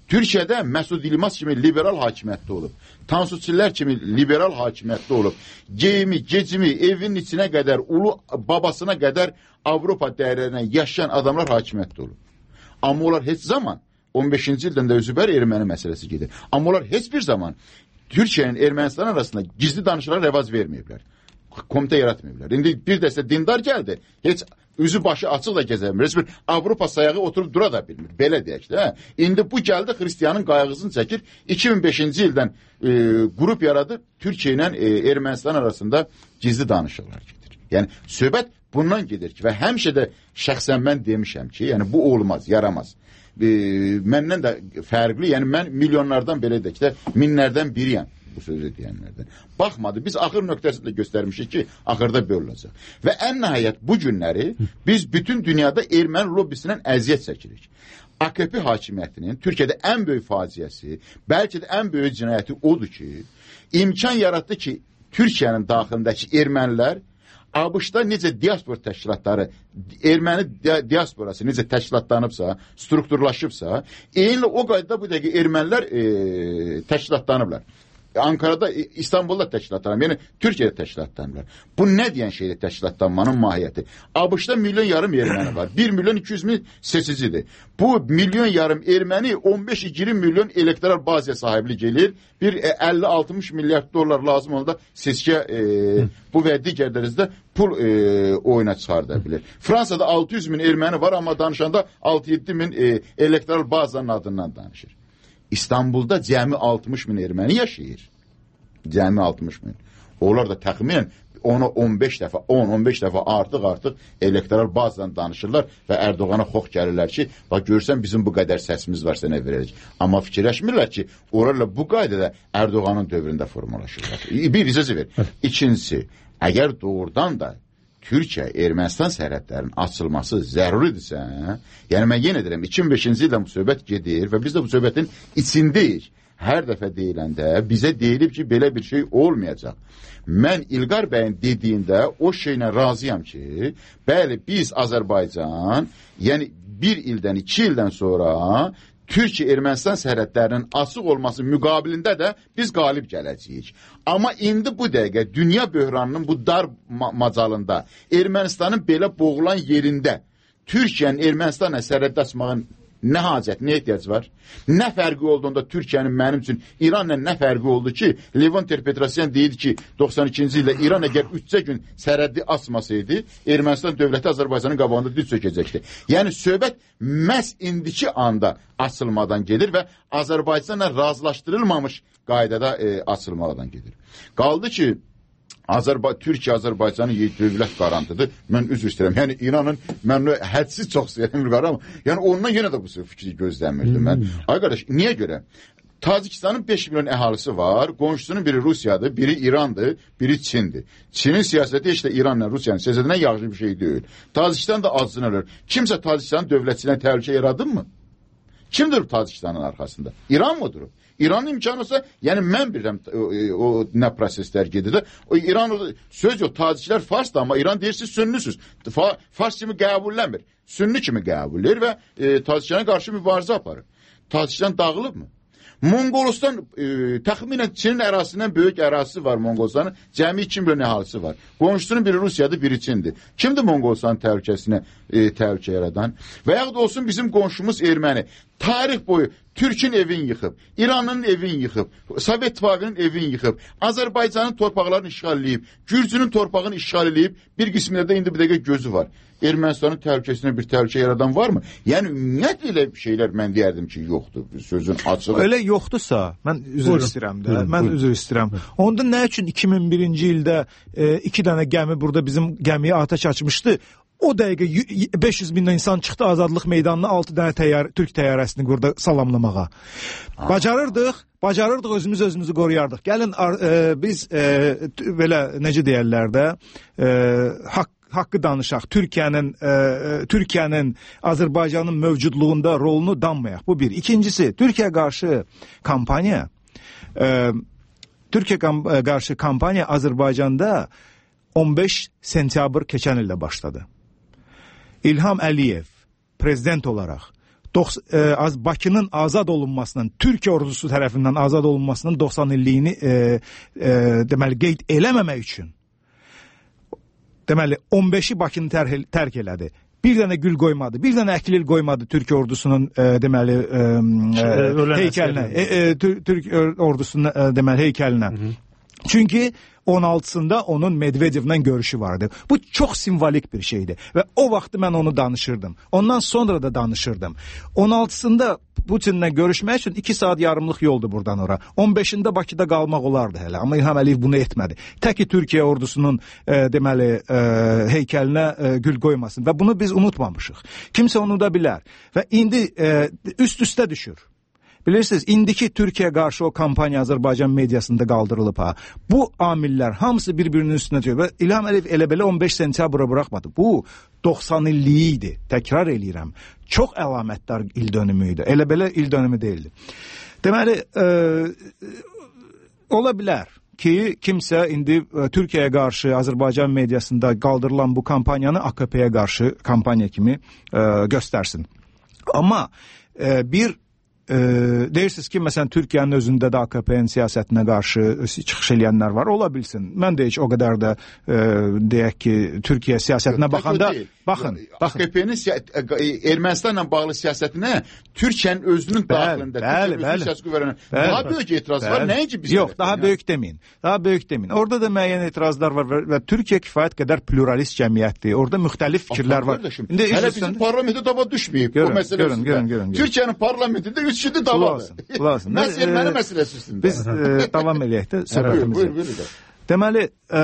Türkiyədə Məsud Yılmaz kimi liberal hakimiyyətdə olub. Tansu Çiller kimi liberal hakimiyyətdə olub. Geyimi, gecimi, evinin içinə qədər, ulu babasına qədər Avropa dəyərlərinə yaşayan adamlar hakimiyyətdə olub. Amma onlar heç zaman on beşinci ildən də özübər erməni məsələsi gedir. Amma onlar heç bir zaman Türkiyənin Ermənistan arasında gizli danışıqlara rəvaz verməyiblər. Komitə yaratmayıblar. İndi bir dəstə dindar gəldi. Heç üzü başı açıq da gəzəmir. Heç bir Avropa sayağı oturub dura da bilmir. Belə deyək də. İndi bu gəldi Xristiyanın qayğısını çəkir. iki min beşinci ildən e, qrup yaradıb Türkiyə ilə e, Ermənistan arasında gizli danışıqlar gedir. Yəni söhbət bundan gedir ki və həmişə də şəxsən mən demişəm ki, yəni bu olmaz, yaramaz. E, məndən də fərqli, yəni mən milyonlardan belə deyək də minlərdən biriyəm bu sözü deyənlərdən. Baxmadı, biz axır nöqtəsində göstərmişik ki, axırda belə olacaq. Və ən nəhayət bu günləri biz bütün dünyada erməni lobbisindən əziyyət çəkirik. A K P hakimiyyətinin Türkiyədə ən böyük faciəsi, bəlkə də ən böyük cinayəti odur ki, imkan yaratdı ki, Türkiyənin daxilindəki ermənilər ABŞ-da necə diaspor təşkilatları, erməni diasporası necə təşkilatlanıbsa, strukturlaşıbsa, eyni o qaydada bu dəqiqə ermənilər e, təşkilatlanıblar. Ankara'da, İstanbul'da təşkilatlanırlar. Yəni Türkiyədə təşkilatlanırlar. Bu nə deyən şeydir təşkilatlanmanın mahiyyəti? ABC-da milyon yarım erməni var. bir milyon iki yüz min seçicidir. Bu milyon yarım erməni on beş iyirmi milyon elektoral bazaya sahiblik edir. Bir əlli altmış milyard dollar lazım olanda seçkiyə e, bu və digər dərəcədə pul e, oyuna çıxarda bilir. Fransada altı yüz min erməni var, amma danışanda altı yeddi min e, elektoral bazanın adından danışır. İstanbul'da cəmi altmış min erməni yaşayır. Cəmi altmış min. Onlar da təxminən ona on beş dəfə, on on beş dəfə artıq artıq elektoral bazadan danışırlar və Erdoğana xox gəlirlər ki, bax görsən bizim bu qədər səsimiz var, sənə verəcək. Amma fikirləşmirlər ki, oralarla bu qaydada Erdoğanın dövründə formalaşırlar. Bir icazə ver. İkincisi, əgər doğrudan da Türkiyə, Ermənistan sərhədlərinin açılması zəruridirsə, yəni mən yenə deyirəm, iki min beşinci ildən bu söhbət gedir və biz də bu söhbətin içindəyik. Hər dəfə deyiləndə bizə deyilib ki, belə bir şey olmayacaq. Mən İlqar bəyin dediyində o şeylə razıyam ki, bəli, biz Azərbaycan, yəni bir ildən, iki ildən sonra Türkiyə Ermənistan sərhədlərinin açıq olması müqabilində də biz qalib gələcəyik. Amma indi bu dəqiqə dünya böhranının bu dar ma macalında, Ermənistanın belə boğulan yerində Türkiyənin Ermənistanla sərhəddə açmağın nə hacət, nə ehtiyac var? Nə fərqi olduğunda Türkiyənin mənim üçün İranla nə fərqi oldu ki, Levon Ter-Petrosyan deyildi ki, doxsan ikinci ildə İran əgər üçcə gün sərhəddi açmasaydı, Ermənistan dövləti Azərbaycanın qabağında düz çökəcəkdi. Yəni söhbət məhz indiki anda açılmadan gedir və Azərbaycanla razılaşdırılmamış qaydada e, açılmadan gedir. Qaldı ki, Azərba Türkiyə Azərbaycanın dövlət qarantıdır. Mən üzr istəyirəm. Yəni İranın mən hədsiz çox sevimli var amma yəni ondan yenə də bu fikri gözləmirdim mən. Hmm. Ay qardaş, niyə görə? Tacikistanın beş milyon əhalisi var. Qonşusunun biri Rusiyadır, biri İrandır, biri Çindir. Çinin siyasəti heç də İranla Rusiyanın siyasətindən yaxşı bir şey deyil. Tacikistan da acısını ölür. Kimsə Tacikistanın dövlətçiliğinə təhlükə yaradın mı? Kimdir Tacikistanın arxasında? İran mı durub? İranın imkanı olsa, yəni mən bilirəm o, o nə proseslər gedir də. O İran söz yox, Taciklər Farsdır, amma İran deyirsiniz sünnüsüz. Fa, Fars kimi qəbullənmir. Sünni kimi qəbullir və e, Taciklərə qarşı mübarizə aparır. Tacikistan dağılıb mı? Mongolistan e, təxminən Çinin ərazisindən böyük ərazisi var Monqolistanın. Cəmi iki milyon əhalisi var. Qonşusunun biri Rusiyadır, biri Çindir. Kimdir Monqolistanın təhlükəsine e, təhlükə yaradan? Və yaxud olsun bizim qonşumuz erməni. Tarix boyu Türk'ün evini yıxıb, İran'ın evini yıxıb, Sovet İttifaqının evini yıxıb, Azərbaycanın torpaqlarını işğal edib, Gürcünün torpağını işğal edib, bir qismində də indi bir dəqiqə gözü var. Ermənistanın təhlükəsinə bir təhlükə yaradan varmı? Yəni ümumiyyətlə elə şeylər mən deyərdim ki, yoxdur. Sözün açığı. Elə yoxdursa, mən üzr istəyirəm də. Buyurun, mən buyurun. üzr istəyirəm. Onda nə üçün iki min birinci ildə e, iki dənə gəmi burada bizim gəmiyə atəş açmışdı? O dəqiqə beş yüz mindən insan çıxdı Azadlıq meydanına altı dənə təyyar, Türk təyyarəsini burada salamlamağa. Bacarırdıq, bacarırdıq özümüz özümüzü qoruyardıq. Gəlin e, biz e, belə necə deyərlər də e, haqq haqqı danışaq. Türkiyənin e, Türkiyənin Azərbaycanın mövcudluğunda rolunu danmayaq. Bu bir. İkincisi, Türkiyə qarşı kampaniya e, Türkiyə qarşı kampaniya Azərbaycanda on beş sentyabr keçən ildə başladı. İlham Əliyev prezident olaraq Bakının azad olunmasının, Türkiyə ordusu tərəfindən azad olunmasının doxsan illiyini e, e, deməli qeyd eləməmək üçün deməli on beşi Bakını tərk, tərk elədi. Bir dənə gül qoymadı, bir dənə əklil qoymadı Türk ordusunun e, deməli e, e, heykəlinə, e, e, Türk ordusunun e, deməli heykəlinə. Hı -hı. Çünki on altısında onun Medvedevlə görüşü vardı. Bu çox simvolik bir şeydi və o vaxtı mən onu danışırdım. Ondan sonra da danışırdım. on altısında Putinlə görüşmək üçün iki saat yarımlıq yoldu buradan ora. on beşində Bakıda qalmaq olardı hələ. Amma İlham Əliyev bunu etmədi. Tək ki Türkiyə ordusunun e, deməli e, heykəlinə e, gül qoymasın və bunu biz unutmamışıq. Kimsə onu da bilər və indi e, üst-üstə düşür. Bilirsiniz, indiki Türkiyə qarşı o kampaniya Azərbaycan mediasında qaldırılıb ha. Bu amillər hamısı bir-birinin üstünə düşür və İlham Əliyev elə belə on beş sentyabra buraxmadı. Bu doxsan illiyi idi. Təkrar eləyirəm. Çox əlamətdar il dönümü idi. Elə belə il dönümü deyildi. Deməli, e, ola bilər ki, kimsə indi e, Türkiyəyə qarşı Azərbaycan mediasında qaldırılan bu kampaniyanı A K P-yə qarşı kampaniya kimi e, göstərsin. Amma e, bir E, deyirsiniz ki, məsələn, Türkiyənin özündə də A K P-nin siyasətinə qarşı çıxış eləyənlər var. Ola bilsin. Mən də heç o qədər də e, deyək ki, Türkiyə siyasətinə baxanda baxın, baxın. A K P-nin Ermənistanla bağlı siyasətinə Türkiyənin özünün daxilində, Türkiyənin özünün siyasəti verən daha böyük etiraz var. Nəinki biz? Yox, daha böyük deməyin. Daha böyük deməyin. Orada da müəyyən etirazlar var və, və Türkiyə kifayət qədər pluralist cəmiyyətdir. Orada müxtəlif fikirlər var. İndi hələ bizim parlamentə dava düşməyib bu məsələsində. Türkiyənin parlamentində üç kişi davadır. Məsəl erməni məsələsi üstündə. Biz e, davam eləyək də söhbətimizi. Deməli, e,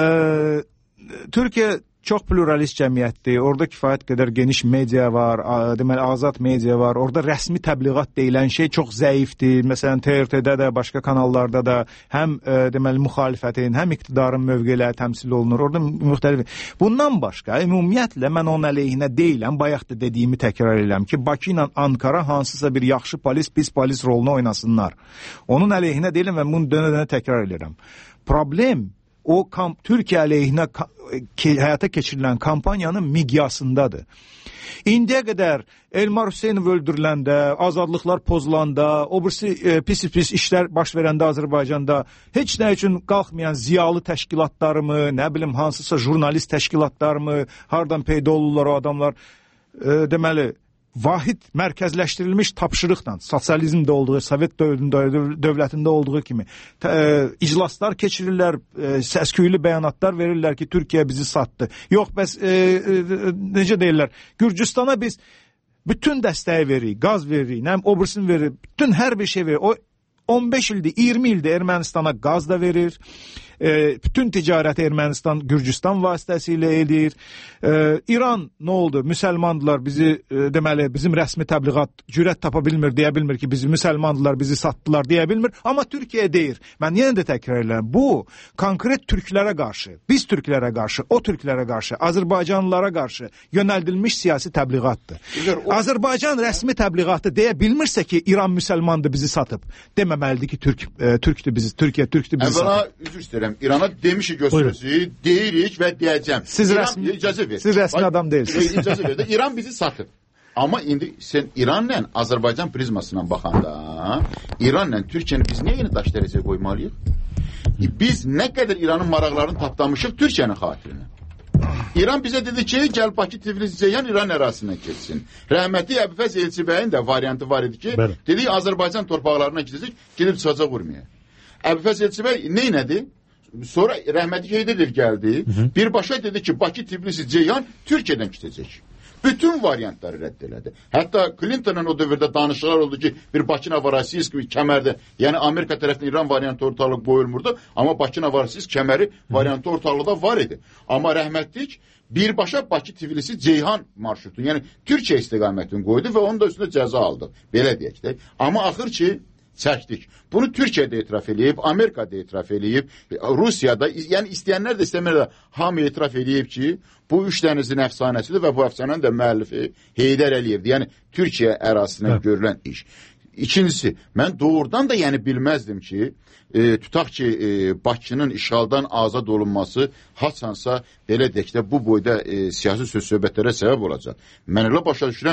Türkiyə çox pluralist cəmiyyətdir. Orada kifayət qədər geniş media var, deməli azad media var. Orada rəsmi təbliğat deyilən şey çox zəifdir. Məsələn, T R T-də də, başqa kanallarda da həm e, deməli müxalifətin, həm iqtidarın mövqeləri təmsil olunur. Orada müxtəlif. Bundan başqa, ümumiyyətlə mən onun əleyhinə deyiləm. Bayaq da dediyimi təkrar edirəm ki, Bakı ilə Ankara hansısa bir yaxşı polis, pis polis rolunu oynasınlar. Onun əleyhinə deyiləm və bunu dönə-dönə təkrar edirəm. Problem o kamp Türkiyə əleyhinə ki, həyata keçirilən kampaniyanın miqyasındadır. İndiyə qədər Elmar Hüseynov öldürüləndə, azadlıqlar pozulanda, o birisi e, pis-pis işlər baş verəndə Azərbaycanda heç nə üçün qalxmayan ziyalı təşkilatlarımı, nə bilim hansısa jurnalist təşkilatlarımı, hardan peyda olurlar o adamlar, e, deməli, vahid mərkəzləşdirilmiş tapşırıqla, sosializmdə olduğu, Sovet dövlətində olduğu kimi e, iclaslar keçirirlər, e, səsküylü bəyanatlar verirlər ki, Türkiyə bizi satdı. Yox, bəs e, e, necə deyirlər, Gürcüstana biz bütün dəstəyi veririk, qaz veririk, nəm, o birisini veririk, bütün hər bir şey verir. O on beş ildir, iyirmi ildir Ermənistana qaz da verir. E, bütün ticarəti Ermənistan, Gürcüstan vasitəsilə edir. E, İran nə oldu? Müsəlmandılar bizi, e, deməli, bizim rəsmi təbliğat cürət tapa bilmir, deyə bilmir ki, bizi müsəlmandılar, bizi satdılar, deyə bilmir. Amma Türkiyə deyir. Mən yenə də təkrar edirəm. Bu, konkret türklərə qarşı, biz türklərə qarşı, o türklərə qarşı, Azərbaycanlılara qarşı yönəldilmiş siyasi təbliğatdır. O... Azərbaycan rəsmi təbliğatı deyə bilmirsə ki, İran müsəlmandır, bizi satıb. Deməməlidir ki, Türk, e, Türkdür bizi, Türkiyə Türkdür bizi Əvvəla, satıb. Üzr istəyirəm. İrana demişik göstərisi, deyirik və deyəcəm. Siz İran, rəsmi, icazə ver. Siz rəsmi adam deyilsiniz. İcazə ver də. İran bizi satıb. Amma indi sən İranla Azərbaycan prizmasından baxanda, İranla Türkiyəni biz niyə yeni daş dərəcəyə qoymalıyıq? Biz nə qədər İranın maraqlarını tapdamışıq Türkiyənin xatirinə. İran bizə dedi ki, gəl Bakı Tiflis Ceyhan İran ərazisindən keçsin. Rəhmətli Əbüfəz Elçibəyin də variantı var idi ki, Bəli. Dedik Azərbaycan torpaqlarına gedəcək, gedib çıxacaq vurmaya. Əbüfəz Elçibəy neynədi? Sonra rəhmətli Heydər gəldi. Hı -hı. Birbaşa dedi ki, Bakı Tiflis Ceyhan Türkiyədən keçəcək. Bütün variantları rədd elədi. Hətta Clinton'ın o dövrdə danışıqlar oldu ki, bir Bakı-Novorosiysk kəmərdə, yəni Amerika tərəfindən İran variantı ortalıq qoyulmurdu, amma Bakı-Novorosiysk kəməri variantı ortalıqda var idi. Amma rəhmətlik birbaşa Bakı-Tiflis Ceyhan marşrutu, yəni Türkiyə istiqamətini qoydu və onun da üstündə cəza aldı. Belə deyək də. Amma axır ki, çəkdik. Bunu Türkiyədə etiraf eləyib, Amerikada etiraf eləyib, Rusiyada, yəni istəyənlər də istəməklə də hamı etiraf eləyib ki, bu üç dənizin əfsanəsidir və bu əfsanənin də müəllifi Heydər Əliyevdir. Yəni Türkiyə ərazisinə Hə. görülən iş. İkincisi, mən doğrudan da yəni bilməzdim ki, e, tutaq ki, e, Bakının işğaldan azad olunması haçansa belə deyək də bu boyda e, siyasi söz-söhbətlərə səbəb olacaq. Mən elə başa düşürəm,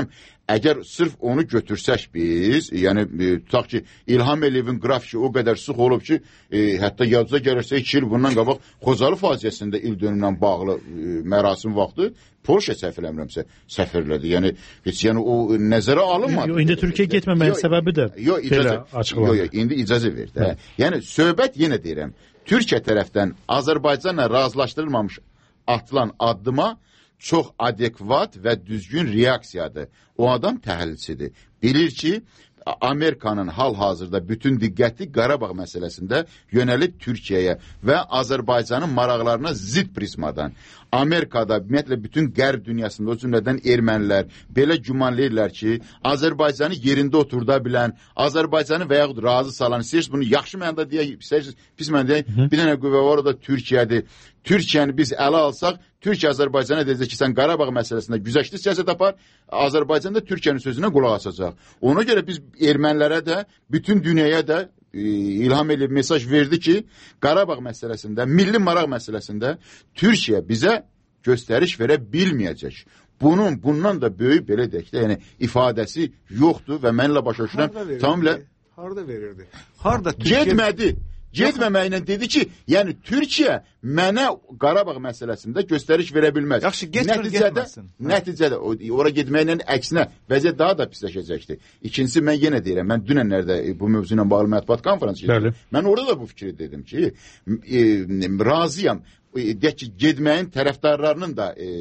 əgər sırf onu götürsək biz, yəni e, tutaq ki, İlham Əliyevin qrafiki o qədər sıx olub ki, e, hətta yazıda gəlirsə iki il bundan qabaq Xocalı faciəsində il dönümlə bağlı e, mərasim vaxtı Polşa səhv eləmirəmsə səfirlədi. Yəni heç yəni o nəzərə alınmadı. Yo, indi Türkiyə getməməyin səbəbi də yo, icazə, yo, yo, indi icazə verdi. Hə. Yəni söhbət yenə deyirəm, Türkiyə tərəfdən Azərbaycanla razılaşdırılmamış atılan addıma çox adekvat və düzgün reaksiyadır. O adam təhlilçidir. Bilir ki, Amerikanın hal-hazırda bütün diqqəti Qarabağ məsələsində yönəlib Türkiyəyə və Azərbaycanın maraqlarına zid prismadan. Amerikada, ümumiyyətlə bütün qərb dünyasında, o cümlədən ermənilər belə gümanlayırlar ki, Azərbaycanı yerində oturda bilən, Azərbaycanı və yaxud razı salan, istəyirsiniz bunu yaxşı mənada deyək, istəyirsiniz pis mənada deyək, bir dənə qüvvə var, o da Türkiyədir. Türkiyəni biz ələ alsaq, Türkiyə Azərbaycana deyəcək ki, sən Qarabağ məsələsində güzəştli siyasət apar, Azərbaycan da Türkiyənin sözünə qulaq asacaq. Ona görə biz ermənilərə də, bütün dünyaya da e, İlham Əliyev mesaj verdi ki, Qarabağ məsələsində, milli maraq məsələsində Türkiyə bizə göstəriş verə bilməyəcək. Bunun, bundan da böyük belə deyək də, yəni ifadəsi yoxdur və mənlə başa düşürəm. Tamamilə harda verirdi? Harda Türkiyə getmədi. Getməməklə dedi ki, yəni Türkiyə mənə Qarabağ məsələsində göstəriş verə bilməz. Yaxşı, getmir, getməsin. Nəticədə, ora getməklə əksinə vəziyyət daha da pisləşəcəkdir. İkincisi, mən yenə deyirəm, mən dünənlərdə bu mövzu ilə bağlı mətbuat konferansı edirəm. Mən orada da bu fikri dedim ki, e, razıyam. E, deyək ki, getməyin tərəfdarlarının da e,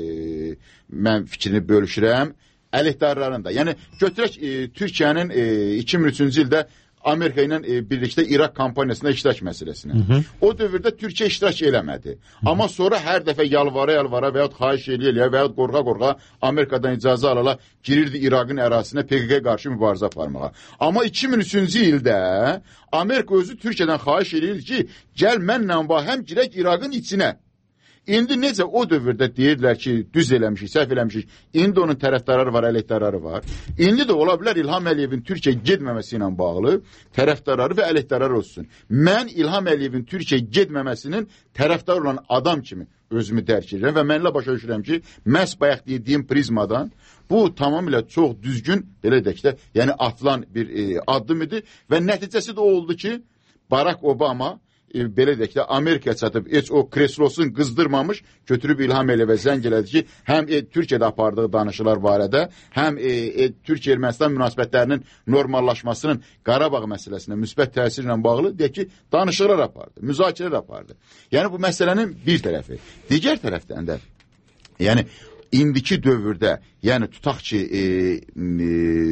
mən fikrini bölüşürəm, əleyhdarlarının da. Yəni, götürək e, Türkiyənin e, iki min üçüncü ildə Amerika ilə e, birlikdə İraq kampaniyasında iştirak məsələsinə. Hı -hı. O dövrdə Türkiyə iştirak eləmədi. Hı -hı. Amma sonra hər dəfə yalvara-yalvara və yaxud xahiş eləyə və yaxud qorxa-qorxa Amerikadan icazə alala girirdi İraqın ərazisinə P K K-yə qarşı mübarizə aparmağa. Amma iki min üçüncü ildə Amerika özü Türkiyədən xahiş eləyirdi ki, gəl mənlə həm girək İraqın içinə. İndi necə o dövrdə deyirlər ki, düz eləmişik, səhv eləmişik, indi onun tərəfdarları var, əleyhdarları var. İndi də ola bilər İlham Əliyevin Türkiyə getməməsi ilə bağlı tərəfdarları və əleyhdarları olsun. Mən İlham Əliyevin Türkiyə getməməsinin tərəfdar olan adam kimi özümü dərk edirəm və mənlə başa düşürəm ki, məhz bayaq dediyim prizmadan bu tamamilə çox düzgün, belə deyək də, yəni atılan bir e, addım idi və nəticəsi də oldu ki, Barack Obama E, belə deyək də, Amerikaya çatıb, heç o kreslosunu qızdırmamış, götürüb İlham Əliyevə zəng elədi ki, həm e, Türkiyədə apardığı danışıqlar barədə, həm e, e, Türkiyə-Ermənistan münasibətlərinin normallaşmasının Qarabağ məsələsində müsbət təsiri ilə bağlı, deyək ki, danışıqlar apardı, müzakirələr apardı. Yəni, bu məsələnin bir tərəfi. Digər tərəfdən də, yəni, indiki dövrdə, yəni, tutaq ki, e, e,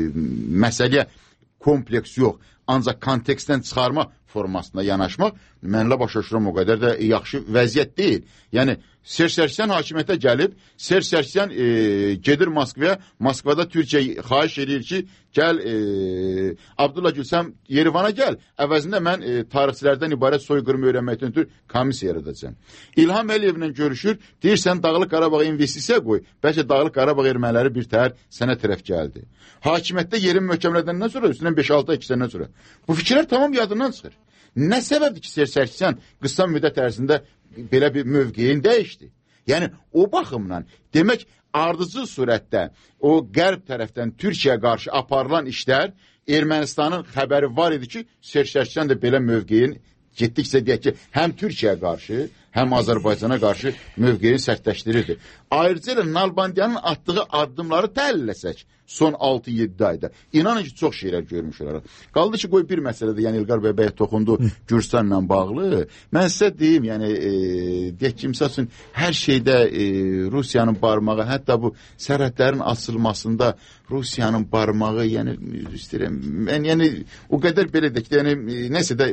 məsələyə kompleks yox, ancaq kontekstdən çıxarma formasında yanaşmaq, mənlə başa düşürəm o qədər də yaxşı vəziyyət deyil. Yəni, Serj Sərkisyan hakimiyyətə gəlib, Serj Sərkisyan e, gedir Moskvaya, Moskvada Türkiyə xahiş edir ki, gəl, e, Abdullah Gül, sən Yerevana gəl, əvəzində mən e, tarixçilərdən ibarət soyqırımı öyrənməkdən ötürü komissiya yaradacağım. İlham Əliyevlə görüşür, deyirsən Dağlıq Qarabağa investisiya qoy, bəlkə Dağlıq Qarabağ erməniləri bir təhər sənə tərəf gəldi. Hakimiyyətdə yerin möhkəmlədəndən sonra, üstündən beş altı ay ikisindən sonra. Bu fikirlər tamam yadından çıxır. Nə səbəbdir ki, Serj Sərkisyan qısa müddət ərzində belə bir mövqeyin dəyişdi? Yəni, o baxımdan, demək, ardıcıl surətdə o qərb tərəfdən Türkiyəyə qarşı aparılan işlər Ermənistanın xəbəri var idi ki, Serj Sərkisyan da belə mövqeyin getdikcə deyək ki, həm Türkiyəyə qarşı, həm Azərbaycana qarşı mövqeyi sərtləşdirirdi. Ayrıca ilə Nalbandiyanın atdığı addımları təhlil etsək son altı yeddi ayda. İnanın ki, çox şeylər görmüş olaraq. Qaldı ki, qoy bir məsələdə, yəni İlqar bəy bəyə toxundu Gürcistanla bağlı. Mən sizə deyim, yəni, e, deyək ki, misal üçün, hər şeydə e, Rusiyanın barmağı, hətta bu sərhədlərin açılmasında Rusiyanın barmağı, yəni, istəyirəm, mən, yəni, o qədər belə deyək, yəni, nəsə də...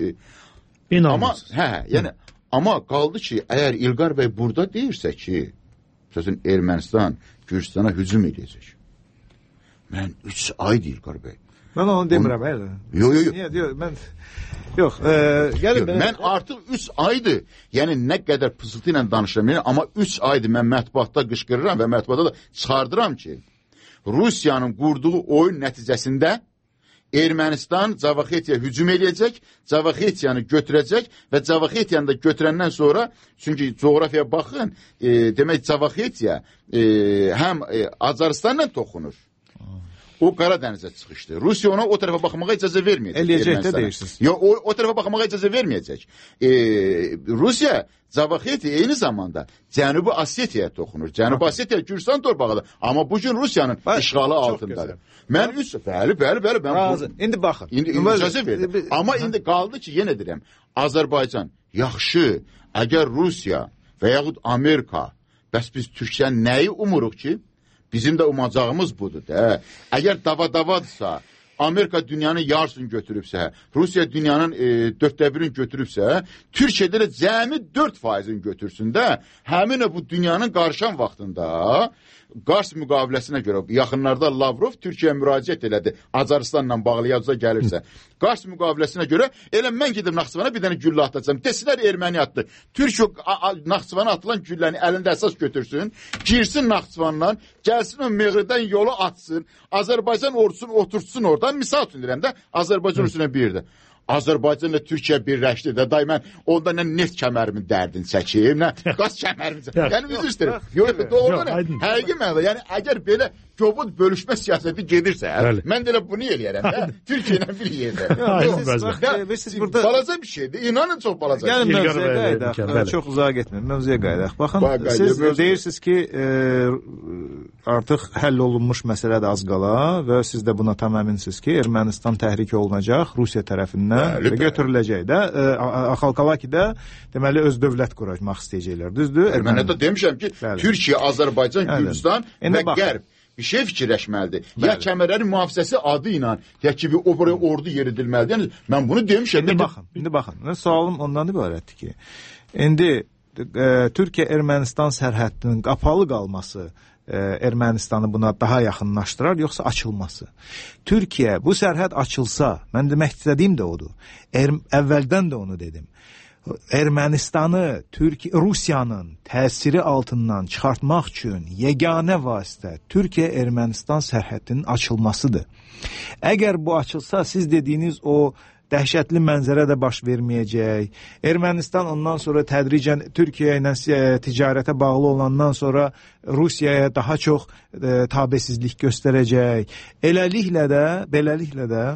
E, amma, hə, yəni, amma qaldı ki, əgər İlqar bəy burada deyirsə ki, sözün Ermənistan Gürcistana hücum edəcək. Mən üç ay deyil, İlqar bəy. Mən onu demirəm, hələ. Yox, yox, yox. Niyə, deyir, mən... Yox, e, gəlin... Yox, mən artıq üç aydır, yəni nə qədər pısıltı ilə danışıram, yəni, amma üç aydır mən mətbuatda qışqırıram və mətbuatda da çıxardıram ki, Rusiyanın qurduğu oyun nəticəsində Ermənistan Cavaxetiyə hücum eləyəcək, Cavaxetiyanı götürəcək və Cavaxetiyanı da götürəndən sonra, çünki coğrafiyaya baxın, e, demək Cavaxetiya e, həm e, Acarıstanla toxunur, o Qara dənizə çıxışdı. Rusiya ona o tərəfə baxmağa icazə verməyəcək. Eləyəcək də deyirsiniz. Yox, o, o tərəfə baxmağa icazə verməyəcək. E, Rusiya Zavaxeti eyni zamanda Cənubi Osetiyaya toxunur. Cənubi Osetiya Gürcistan torpağıdır. Amma bu gün Rusiyanın Baş, işğalı altındadır. Mən üç, bəli, bəli, bəli. Mən razı. Bu, indi baxın. İndi icazə verdim. Amma indi qaldı ki, yenə deyirəm, Azərbaycan, yaxşı, əgər Rusiya və yaxud Amerika, bəs biz Türkiyədən nəyi umuruq ki? Bizim də umacağımız budur da. Əgər dava-davadırsa, Amerika dünyanın yarısını götürübsə, Rusiya dünyanın e, dörddə birini götürübsə, Türkiyədə də cəmi dörd faizini götürsün də, həmin bu dünyanın qarışan vaxtında Qars müqaviləsinə görə yaxınlarda Lavrov Türkiyəyə müraciət elədi. Azərbaycanla bağlı yazıya gəlirsə. Qars müqaviləsinə görə elə mən gedib Naxçıvana bir dənə güllə atacağam. Desilər erməni atdı. Türkiyə Naxçıvana atılan gülləni əlində əsas götürsün, girsin Naxçıvandan, gəlsin o Meğridən yolu atsın, Azərbaycan ordusunu oturtsun oradan. Misal üçün deyirəm də, Azərbaycan ordusuna birdir. Azərbaycan ilə Türkiyə birləşdi də, day mən onda nə neft kəmərimin dərdini çəkeyim, nə qaz kəmərimin çəkeyim. Yəni, üzr istəyirəm. Yox, doğru nə? Həqiqi mənada, yəni, əgər belə kobud bölüşmə siyasəti gedirsə, mən də elə bunu eləyərəm, hə? Türkiyə ilə bir yerdə. Balaca bir şeydir, inanın çox balaca. Yəni, mövzuya qayıdaq, çox uzağa getməyim, mövzuya qayıdaq. Baxın, siz deyirsiniz ki, artıq həll olunmuş məsələ də az qala və siz də buna tam əminsiniz ki, Ermənistan təhrik olunacaq Rusiya tərəfindən və götürüləcək də. Axalkalakidə deməli öz dövlət quracmaq istəyəcəklər, düzdür? Mən də demişəm ki, Türkiyə, Azərbaycan, Gürcistan və Qərb bir şey fikirləşməlidir. Bəli. Ya kəmərlərin mühafizəsi adı ilə, ya ki, o buraya ordu yeridilməlidir. Yəni, mən bunu demişəm. İndi baxın, indi baxın. Sualım ondan ibarətdir ki, indi e, Türkiyə-Ermənistan sərhədinin qapalı qalması e, Ermənistanı buna daha yaxınlaşdırar, yoxsa açılması? Türkiyə, bu sərhəd açılsa, mən demək istədiyim də odur. Er, əvvəldən də onu dedim. Ermənistanı Türkiyə, Rusiyanın təsiri altından çıxartmaq üçün yeganə vasitə Türkiyə-Ermənistan sərhədinin açılmasıdır. Əgər bu açılsa, siz dediyiniz o dəhşətli mənzərə də baş verməyəcək. Ermənistan ondan sonra tədricən Türkiyə ilə ticarətə bağlı olandan sonra Rusiyaya daha çox e, tabesizlik göstərəcək. Eləliklə də, beləliklə də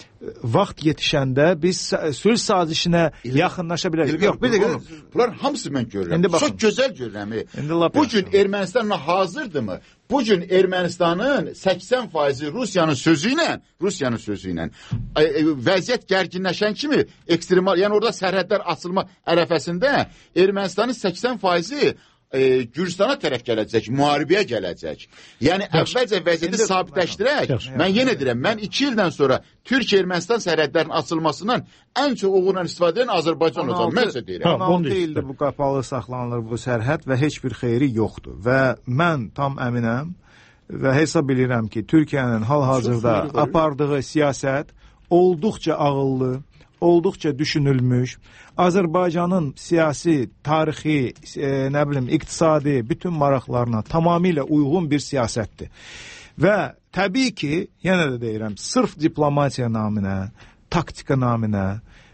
vaxt yetişəndə biz sülh sazişinə yaxınlaşa bilərik. Yox, bir dəqiqə. Bunlar hamısı mən görürəm. Çox gözəl görürəm. Bu gün Ermənistanla hazırdırmı? Bu gün Ermənistanın səksən faizi Rusiyanın sözü ilə, Rusiyanın sözü ilə vəziyyət gərginləşən kimi ekstremal, yəni orada sərhədlər açılma ərəfəsində Ermənistanın səksən faizi E, Gürcistana tərəf gələcək, müharibəyə gələcək. Yəni, əvvəlcə vəziyyəti sabitləşdirək. Mən yenə deyirəm, mən iki ildən sonra Türkiyə-Ermənistan sərhədlərinin açılmasından ən çox uğurla istifadə edən Azərbaycan olacaq. Mən sizə deyirəm. on altı ildir bu qapalı saxlanılır bu sərhəd və heç bir xeyri yoxdur. Və mən tam əminəm və hesab edirəm ki, Türkiyənin hal-hazırda apardığı siyasət olduqca ağıllı, olduqca düşünülmüş, Azərbaycanın siyasi, tarixi, e, nə bilim, iqtisadi bütün maraqlarına tamamilə uyğun bir siyasətdir. Və təbii ki, yenə də deyirəm, sırf diplomatiya naminə, taktika naminə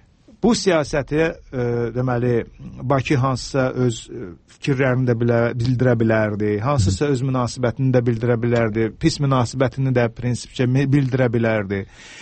bu siyasəti e, deməli Bakı hansısa öz fikirlərini də bilə, bildirə bilərdi, hansısa öz münasibətini də bildirə bilərdi, pis münasibətini də prinsipcə bildirə bilərdi.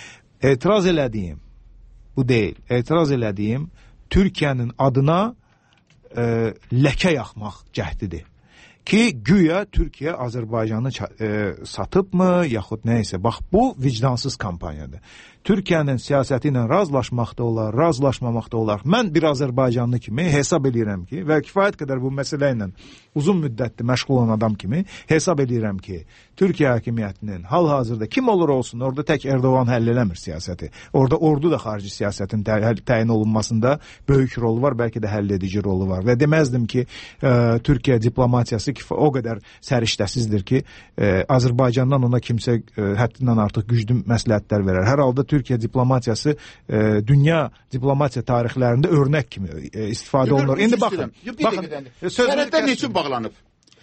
Etiraz elədiyim bu deyil. Etiraz elədiyim Türkiyənin adına e, ləkə yaxmaq cəhdidir. Ki, güya Türkiyə Azərbaycanı e, satıbmı, yaxud neysə. Bax, bu vicdansız kampanyadır. Türkiyənin siyasəti ilə razılaşmaqda olar, razılaşmamaqda olar. Mən bir Azərbaycanlı kimi hesab edirəm ki, və kifayət qədər bu məsələ ilə uzun müddətli məşğul olan adam kimi hesab edirəm ki, Türkiyə hakimiyyətinin hal-hazırda kim olur olsun, orada tək Erdoğan həll eləmir siyasəti. Orada ordu da xarici siyasətin təyin olunmasında böyük rolu var, bəlkə də həll edici rolu var. Və deməzdim ki, e, Türkiyə diplomatiyası o qədər səriştəsizdir ki, e, Azərbaycandan ona kimsə e, həddindən artıq güclü məsləhətlər verər. Hər halda Türkiyə diplomatiyası e, dünya diplomatiya tarixlərində örnək kimi e, istifadə olunur. İndi baxın. Sərhədlər neçə bağlanıb?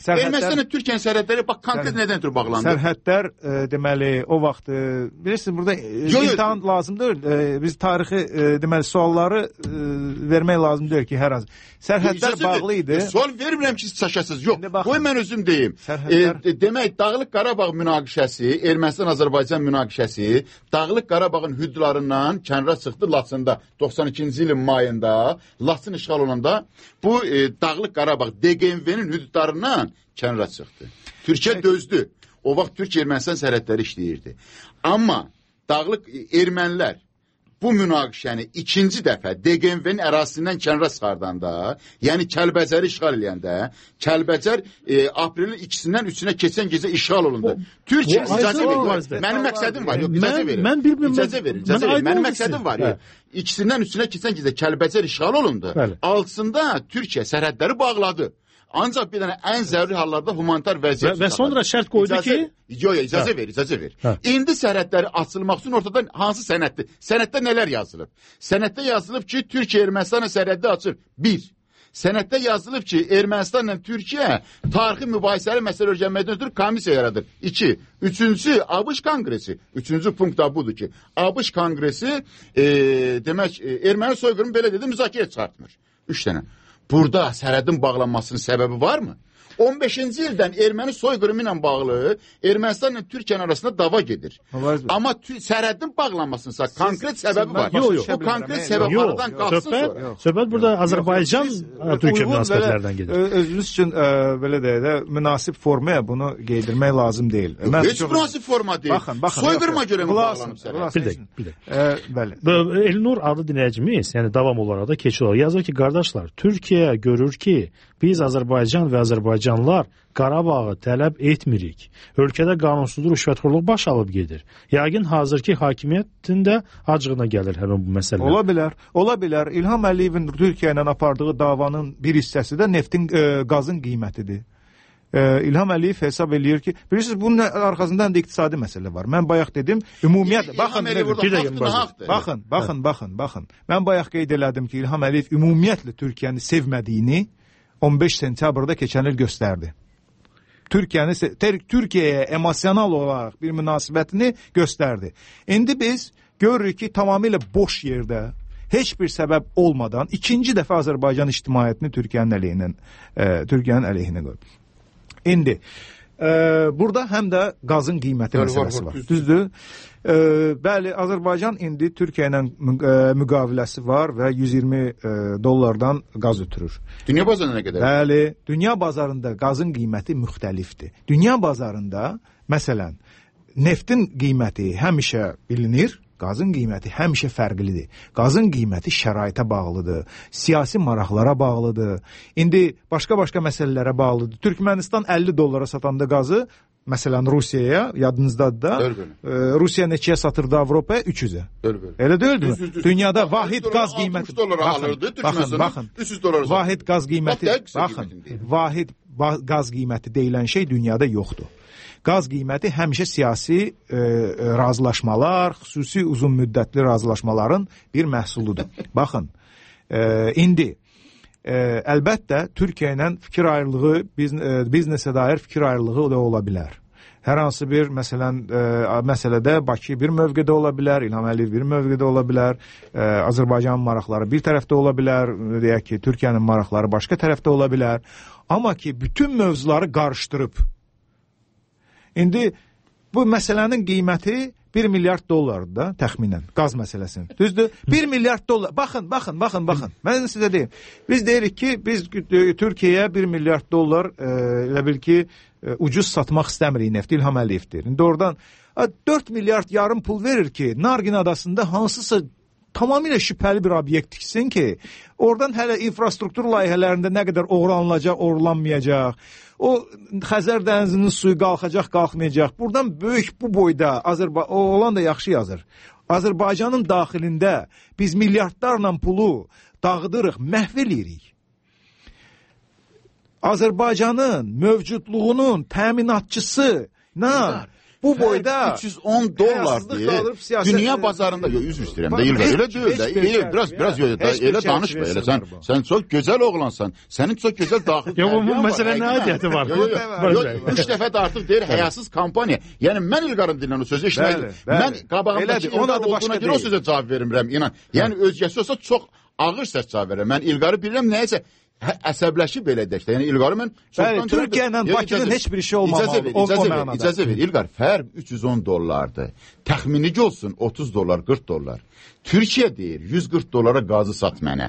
Ermənistanla Türkiyənin sərhədləri bax konkret nədən ötürü bağlandı? Sərhədlər e, deməli o vaxt e, bilirsiniz burada e, imtahan lazımdır. E, biz tarixi e, deməli sualları e, vermək lazımdır ki, hər az. Sərhədlər e, bağlı idi. E, sual vermirəm ki, çaşasız. Yox. Qoy mən özüm deyim. Sərhədlər... E, demək Dağlıq Qarabağ münaqişəsi, Ermənistan-Azərbaycan münaqişəsi Dağlıq Qarabağın hüdudlarından kənara çıxdı Laçında doxsan ikinci ilin mayında Laçın işğal olanda bu e, Dağlıq Qarabağ D G M V-nin hüdudlarından kənara çıxdı. Türkiyə Peki. dözdü. O vaxt Türkiyə-Ermənistan sərhədləri işləyirdi. Amma Dağlıq ermənilər bu münaqişəni ikinci dəfə D G M V-nin ərazisindən kənara çıxardanda, yəni Kəlbəcəri işğal edəndə, Kəlbəcər e, aprelin ikisindən üçünə keçən gecə işğal olundu. Türkiyə icazə verir. Mənim məqsədim var. Yox, icazə verir. Mən bilmirəm. İcazə verir. İcazə verir. Mənim məqsədim var. Yox. İkisindən üçünə keçən gecə Kəlbəcər işğal olundu. Bəli. Altısında Türkiyə sərhədləri bağladı. Ancaq bir dənə ən zəruri hallarda humanitar vəziyyət. Və, və sonra şərt qoydu icazə, ki... Yox, yox, icazə hə. ver, icazə ver. Hə. İndi sərhədləri açılmaq üçün ortada hansı sənəddir? Sənəddə nələr yazılıb? Sənəddə yazılıb ki, Türkiyə Ermənistanla sərhəddi açır. Bir. Sənəddə yazılıb ki, Ermənistanla Türkiyə tarixi mübahisəli məsələ öyrənməkdən ötürü komissiya yaradır. İki. Üçüncü, ABŞ Kongresi. Üçüncü punkt da budur ki, ABŞ Kongresi e, demək, e, erməni soyqırımı belə dedi, müzakirə çıxartmır. Üç dənə. Burada sərhədin bağlanmasının səbəbi varmı? on beşinci ildən erməni soyqırımı ilə bağlı Ermənistanla Türkiyənin arasında dava gedir. Amma sərhədin bağlanmasınınsa konkret səbəbi var. Yox, yox. O konkret səbəblərdən qalsın sonra. Söhbət burada Azərbaycan Türkiyə münasibətlərdən gedir. Özünüz üçün ə, belə deyək də münasib formaya bunu qeydirmək lazım deyil. Heç çox... münasib forma deyil. Baxın, baxın. Soyqırıma görə mi bağlanıb sərhəd? Bir dəqiq, bir dəqiq. Bəli. Elnur adlı dinləyicimiz, yəni davam olaraq da keçir olaraq yazır ki, qardaşlar, Türkiyə görür ki, biz Azərbaycan və Azərbaycanlılar Qarabağı tələb etmirik. Ölkədə qanunsuzluq, rüşvətxorluq baş alıb gedir. Yəqin hazırki hakimiyyətin də acığına gəlir həmin bu məsələ. Ola bilər. Ola bilər. İlham Əliyevin Türkiyə ilə apardığı davanın bir hissəsi də neftin, e, qazın qiymətidir. E, İlham Əliyev hesab eləyir ki, bilirsiniz bunun arxasından da iqtisadi məsələ var. Mən bayaq dedim, ümumiyyət baxın, baxın, baxın, baxın, baxın. Mən bayaq qeyd elədim ki, İlham Əliyev ümumiyyətlə Türkiyəni sevmədiyini on beş sentyabrda keçən il göstərdi. Türkiyəni Türkiyəyə emosional olaraq bir münasibətini göstərdi. İndi biz görürük ki, tamamilə boş yerdə, heç bir səbəb olmadan ikinci dəfə Azərbaycan ictimaiyyətini Türkiyənin əleyhinə, e, Türkiyənin əleyhinə qoydu. İndi e, burada həm də qazın qiyməti Doğru, məsələsi var. var. Düz, Düzdür? E, bəli, Azərbaycan indi Türkiyə ilə e, müqaviləsi var və yüz iyirmi e, dollardan qaz ötürür. Dünya bazarında nə qədər? Bəli, dünya bazarında qazın qiyməti müxtəlifdir. Dünya bazarında, məsələn, neftin qiyməti həmişə bilinir, qazın qiyməti həmişə fərqlidir. Qazın qiyməti şəraitə bağlıdır, siyasi maraqlara bağlıdır. İndi başqa-başqa məsələlərə bağlıdır. Türkmənistan əlli dollara satanda qazı, məsələn Rusiyaya, yadınızdadır da, e, Rusiya neçəyə satırdı Avropaya? üç yüzə. Elə deyildi. Dünyada vahid qaz qiyməti baxın, baxın, baxın. Vahid qaz qiyməti, baxın, vahid qaz qiyməti deyilən şey dünyada yoxdur. Qaz qiyməti həmişə siyasi e, razılaşmalar, xüsusi uzun müddətli razılaşmaların bir məhsuludur. Baxın, e, indi e, əlbəttə Türkiyə ilə fikir ayrılığı, biznesə dair fikir ayrılığı da ola bilər. Hər hansı bir, məsələn, e, məsələdə Bakı bir mövqedə ola bilər, İlham Əliyev bir mövqedə ola bilər, e, Azərbaycanın maraqları bir tərəfdə ola bilər, deyək ki, Türkiyənin maraqları başqa tərəfdə ola bilər. Amma ki, bütün mövzuları qarışdırıb, İndi bu məsələnin qiyməti bir milyard dollardır da təxminən qaz məsələsinin. Düzdür? bir milyard dollar. Baxın, baxın, baxın, baxın. Mən sizə deyim. Biz deyirik ki, biz Türkiyəyə bir milyard dollar e, elə bil ki, e, ucuz satmaq istəmirik nefti. İlham Əliyev deyir. İndi oradan dörd milyard yarım pul verir ki, Nargin adasında hansısa tamamilə şübhəli bir obyekt tiksin ki, oradan hələ infrastruktur layihələrində nə qədər oğranılacaq, oğurlanmayacaq, o Xəzər dənizinin suyu qalxacaq, qalxmayacaq. Buradan böyük bu boyda, Azərba o olan da yaxşı yazır. Azərbaycanın daxilində biz milyardlarla pulu dağıdırıq, məhv eləyirik. Azərbaycanın mövcudluğunun təminatçısı nə? bu boyda üç yüz on dollardır. Dünya bazarında yox, üzr istəyirəm də İlqar. Elə deyil də. Elə biraz biraz yox da. Elə danışma. Elə sən sən çox gözəl oğlansan. Sənin çox gözəl daxil. Yox, bu məsələ nə adiyyəti var? Üç dəfə də artıq deyir həyasız kampaniya. Yəni mən İlqarın dilindən o sözü eşitmədim. Mən qabağımdakı İlqar olduğuna görə o sözə cavab verirəm, inan. Yəni özgəsi olsa çox ağır səs cavab verirəm. Mən İlqarı bilirəm, nəyəsə əsəbləşib belə deyək də. Yəni İlqarı mən çoxdan Türkiyə ilə Bakının heç bir şey olmamalı. İcazə ver, icazə ver. İlqar, fərq üç yüz on dollardır. Təxmini olsun otuz dollar, qırx dollar. Türkiyə deyir yüz qırx dollara qazı sat mənə.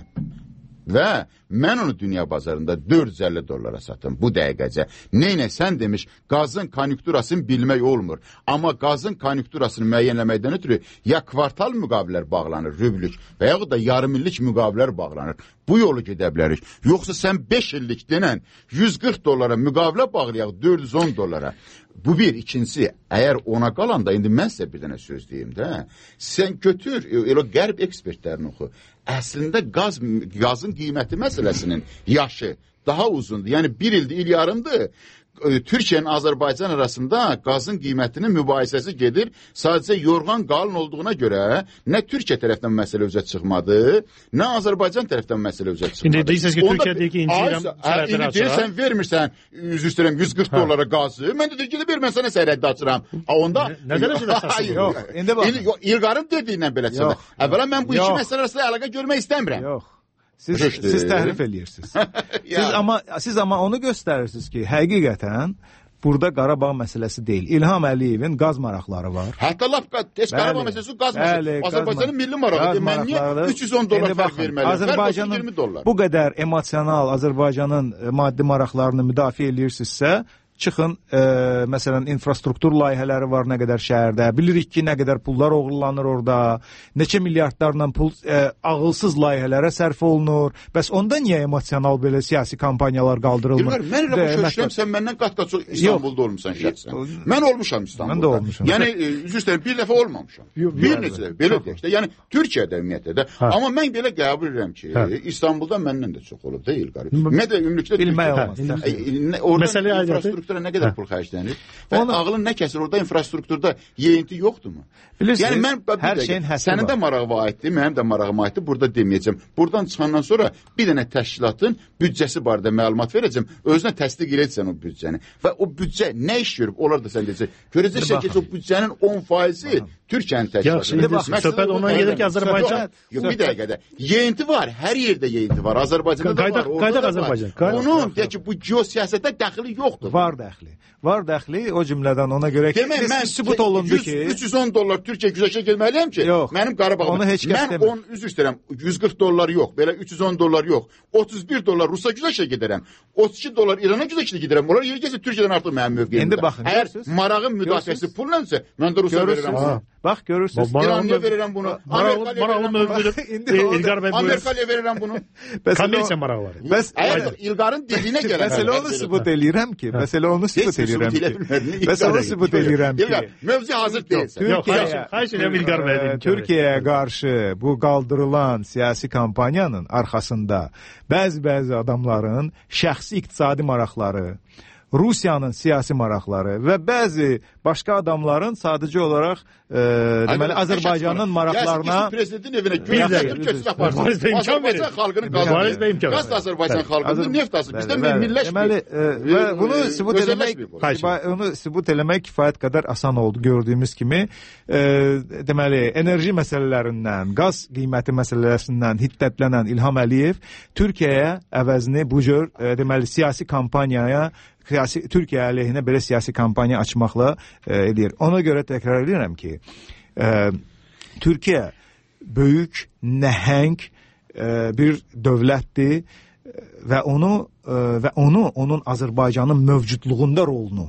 Və mən onu dünya bazarında dörd yüz əlli dollara satım bu dəqiqəcə. Neynə sən demiş, qazın konjunkturasını bilmək olmur. Amma qazın konjunkturasını müəyyənləməkdən ötürü ya kvartal müqavilələr bağlanır, rüblük və yaxud da yarım illik müqavilələr bağlanır. Bu yolu gedə bilərik. Yoxsa sən beş illik denən yüz qırx dollara müqavilə bağlayaq dörd yüz on dollara. Bu bir, ikincisi, əgər ona qalanda, indi mən sizə bir dənə söz deyim də, sən götür, elə qərb ekspertlərini oxu. Əslində qaz, qazın qiyməti məsələsinin yaşı daha uzundur. Yəni bir ildir, il yarımdır. Türkiyənin Azərbaycan arasında qazın qiymətinin mübahisəsi gedir. Sadəcə yorğan qalın olduğuna görə nə Türkiyə tərəfdən məsələ üzə çıxmadı, nə Azərbaycan tərəfdən məsələ üzə çıxmadı. İndi deyirsiniz ki, Türkiyə deyir ki, incirəm sərhədləri açıram. İndi deyirsən, vermirsən, üzr istəyirəm, yüz qırx dollara qazı. Mən də deyir ki, bir mən sənə sərhəddə açıram. Onda... Nə dərəcədə əsasın? Yox, indi bax. İlqarın dediyindən belə çıxdı. Əvvəla mən bu iki məsələ arasında əlaqə görmək istəmirəm. Yox. Siz, siz təhrif edirsiniz. siz, amma, siz amma onu göstərirsiniz ki, həqiqətən burada Qarabağ məsələsi deyil. İlham Əliyevin qaz maraqları var. Hətta laf heç Qarabağ məsələsi qaz məsələsi. Azərbaycanın milli maraqıdır. Mən niyə üç yüz on dollar fərq verməliyəm? Azərbaycanın bu qədər emosional Azərbaycanın maddi maraqlarını müdafiə edirsinizsə, çıxın, e, məsələn, infrastruktur layihələri var nə qədər şəhərdə. Bilirik ki, nə qədər pullar oğurlanır orada. Neçə milyardlarla pul e, ağılsız layihələrə sərf olunur. Bəs onda niyə emosional belə siyasi kampaniyalar qaldırılmır? Bilmir, mən elə başa düşürəm, sən məndən qat-qat çox İstanbulda Yox. olmuşsan şəxsən. Mən olmuşam İstanbulda. Mən də olmuşam. Yəni, üzr istəyirəm, bir dəfə olmamışam. Yox, bir neçə dəfə, belə deyək də. Yəni, Türkiyədə ümumiyyətlə də. Ha. Amma mən belə qəbul edirəm ki, ha. İstanbulda məndən də çox olub, deyil qarı. Nə də ümumilikdə bilmək olmaz. Orada nə qədər pul xərclənir? Və Onu... ağlın nə kəsir? Orada infrastrukturda yeyinti yoxdurmu? Bilirsiniz, yəni mən hər şeyin həddi var. Sənin də marağına aiddir, mənim də marağıma aiddir. Burada deməyəcəm. Buradan çıxandan sonra bir dənə təşkilatın büdcəsi barədə məlumat verəcəm. Özünə təsdiq edəcəksən o büdcəni. Və o büdcə nə iş görüb? Onlar da sən deyəcək. Görəcəksən ki, o büdcənin on faizi Türkiyənin təşkilatı. Söhbət ondan gedir ki, Azərbaycan... Yox, bir dəqiqədə. Yeyinti var. Hər yerdə yeyinti var. Azərbaycanda da var. Qaydaq Azərbaycan. Bunun, deyək ki, bu geosiyasətə dəxili yoxdur. Var dəxli. Var dəxli o cümlədən ona görə ki, demək, mən sübut olundu ki, üç yüz on dollar Türkiyə güzəşə gəlməliyəm ki, yox, mənim Qarabağım. Onu heç kəs mən demir. on üzr istəyirəm, yüz qırx dollar yox, belə üç yüz on dollar yox. otuz bir dollar Rusiya güzəşə gedərəm. otuz iki dollar İrana güzəşə gedərəm. Onlar yer gəlsə Türkiyədən artıq mənim mövqeyimdir. İndi baxın, əgər marağın müdafiəsi pullansa, mən də Rusiya verirəm bunu. Bax, görürsünüz. İranlıya verirəm bunu. Maraqlı mövqedir. İlqar bəy buyurur. Amerikaya verirəm bunu. Kommersiya marağı var. Bəs əgər İlqarın dediyinə gələn məsələ onu sübut eləyirəm ki, məsələ onu sübut eləyirəm ki. Bəs onu sübut eləyirəm ki. Mövzu hazır deyilsə. Xahiş edirəm İlqar bəy. Türkiyəyə qarşı bu qaldırılan siyasi kampaniyanın arxasında bəzi-bəzi adamların şəxsi iqtisadi maraqları, Rusiyanın siyasi maraqları və bəzi başqa adamların sadəcə olaraq e, deməli Azərbaycanın maraqlarına prezidentin evinə götürüb aparsın. Azərbaycan xalqının qazanır. Qaz da Azərbaycan xalqının, neft da bizdən millləşmir. Deməli və bunu sübut eləmək, onu sübut eləmək kifayət qədər asan oldu gördüyümüz kimi. E, deməli enerji məsələlərindən, qaz qiyməti məsələsindən hiddətlənən İlham Əliyev Türkiyəyə əvəzini bu cür e, deməli siyasi kampaniyaya Siyasi, Türkiyə əleyhinə belə siyasi kampaniya açmaqla e, edir. Ona görə təkrar edirəm ki, e, Türkiyə böyük, nəhəng e, bir dövlətdir və onu e, və onu onun Azərbaycanın mövcudluğunda rolunu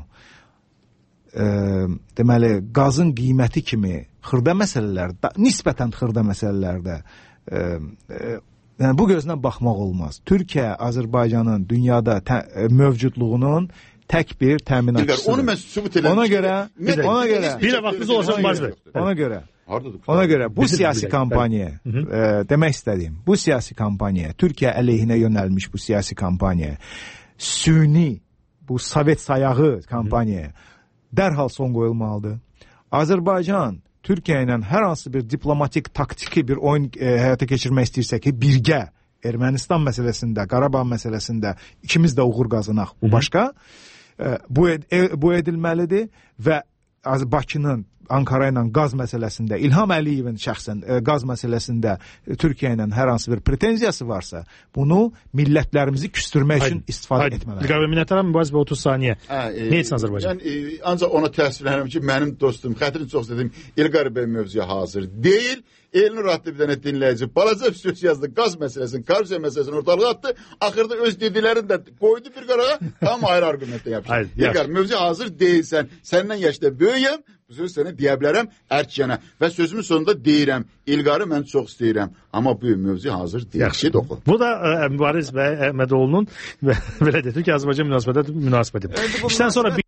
e, deməli qazın qiyməti kimi xırda məsələlərdə, nisbətən xırda məsələlərdə e, e, yəni bu gözlə baxmaq olmaz. Türkiyə Azərbaycanın dünyada tə, mövcudluğunun tək bir təminatçısıdır. Onu mən sübut eləmişəm. Ona görə, ona görə bir vaxtınız olacaq Barzbey. Ona görə. Ona görə bu siyasi kampaniya, e, demək istədiyim, bu siyasi kampaniya, Türkiyə əleyhinə yönəlmiş bu siyasi kampaniya, süni, bu Sovet sayağı kampaniya dərhal son qoyulmalıdır. Azərbaycan Türkiyə ilə hər hansı bir diplomatik, taktiki bir oyun e, həyata keçirmək istəyirsə ki, birgə Ermənistan məsələsində, Qarabağ məsələsində ikimiz də uğur qazanaq, bu başqa. E, bu, ed e, bu edilməlidir və Bakının Ankara ilə qaz məsələsində, İlham Əliyevin şəxsən e, qaz məsələsində e, Türkiyə ilə hər hansı bir pretenziyası varsa, bunu millətlərimizi küstürmək üçün istifadə etməlidir. İlqar bəy, minnətdaram, mübarizə otuz saniyə. E, nə etsin Azərbaycan? Yəni, e, ancaq ona təəssüflənirəm ki, mənim dostum, xətrini çox istədiyim İlqar bəy mövzuya hazır deyil. Elnur adlı bir dənə dinləyici balaca bir söz yazdı, qaz məsələsini, korrupsiya məsələsini ortalığa attı. Axırda öz dedilərini də qoydu bir qarağa, tam ayrı argumentlə yapışdı. İlqar, mövzu hazır deyilsən, səndən yaşda böyüyəm, bu sözü sənə deyə bilərəm ərkiyana. Və sözümün sonunda deyirəm, İlqarı mən çox istəyirəm. Amma bu mövzu hazır deyil. Yaxşı, oxu. Bu da ə, Mübariz bəy Əhmədoğlu'nun belə deyək ki, Azərbaycan münasibəti münasibəti. İşdən sonra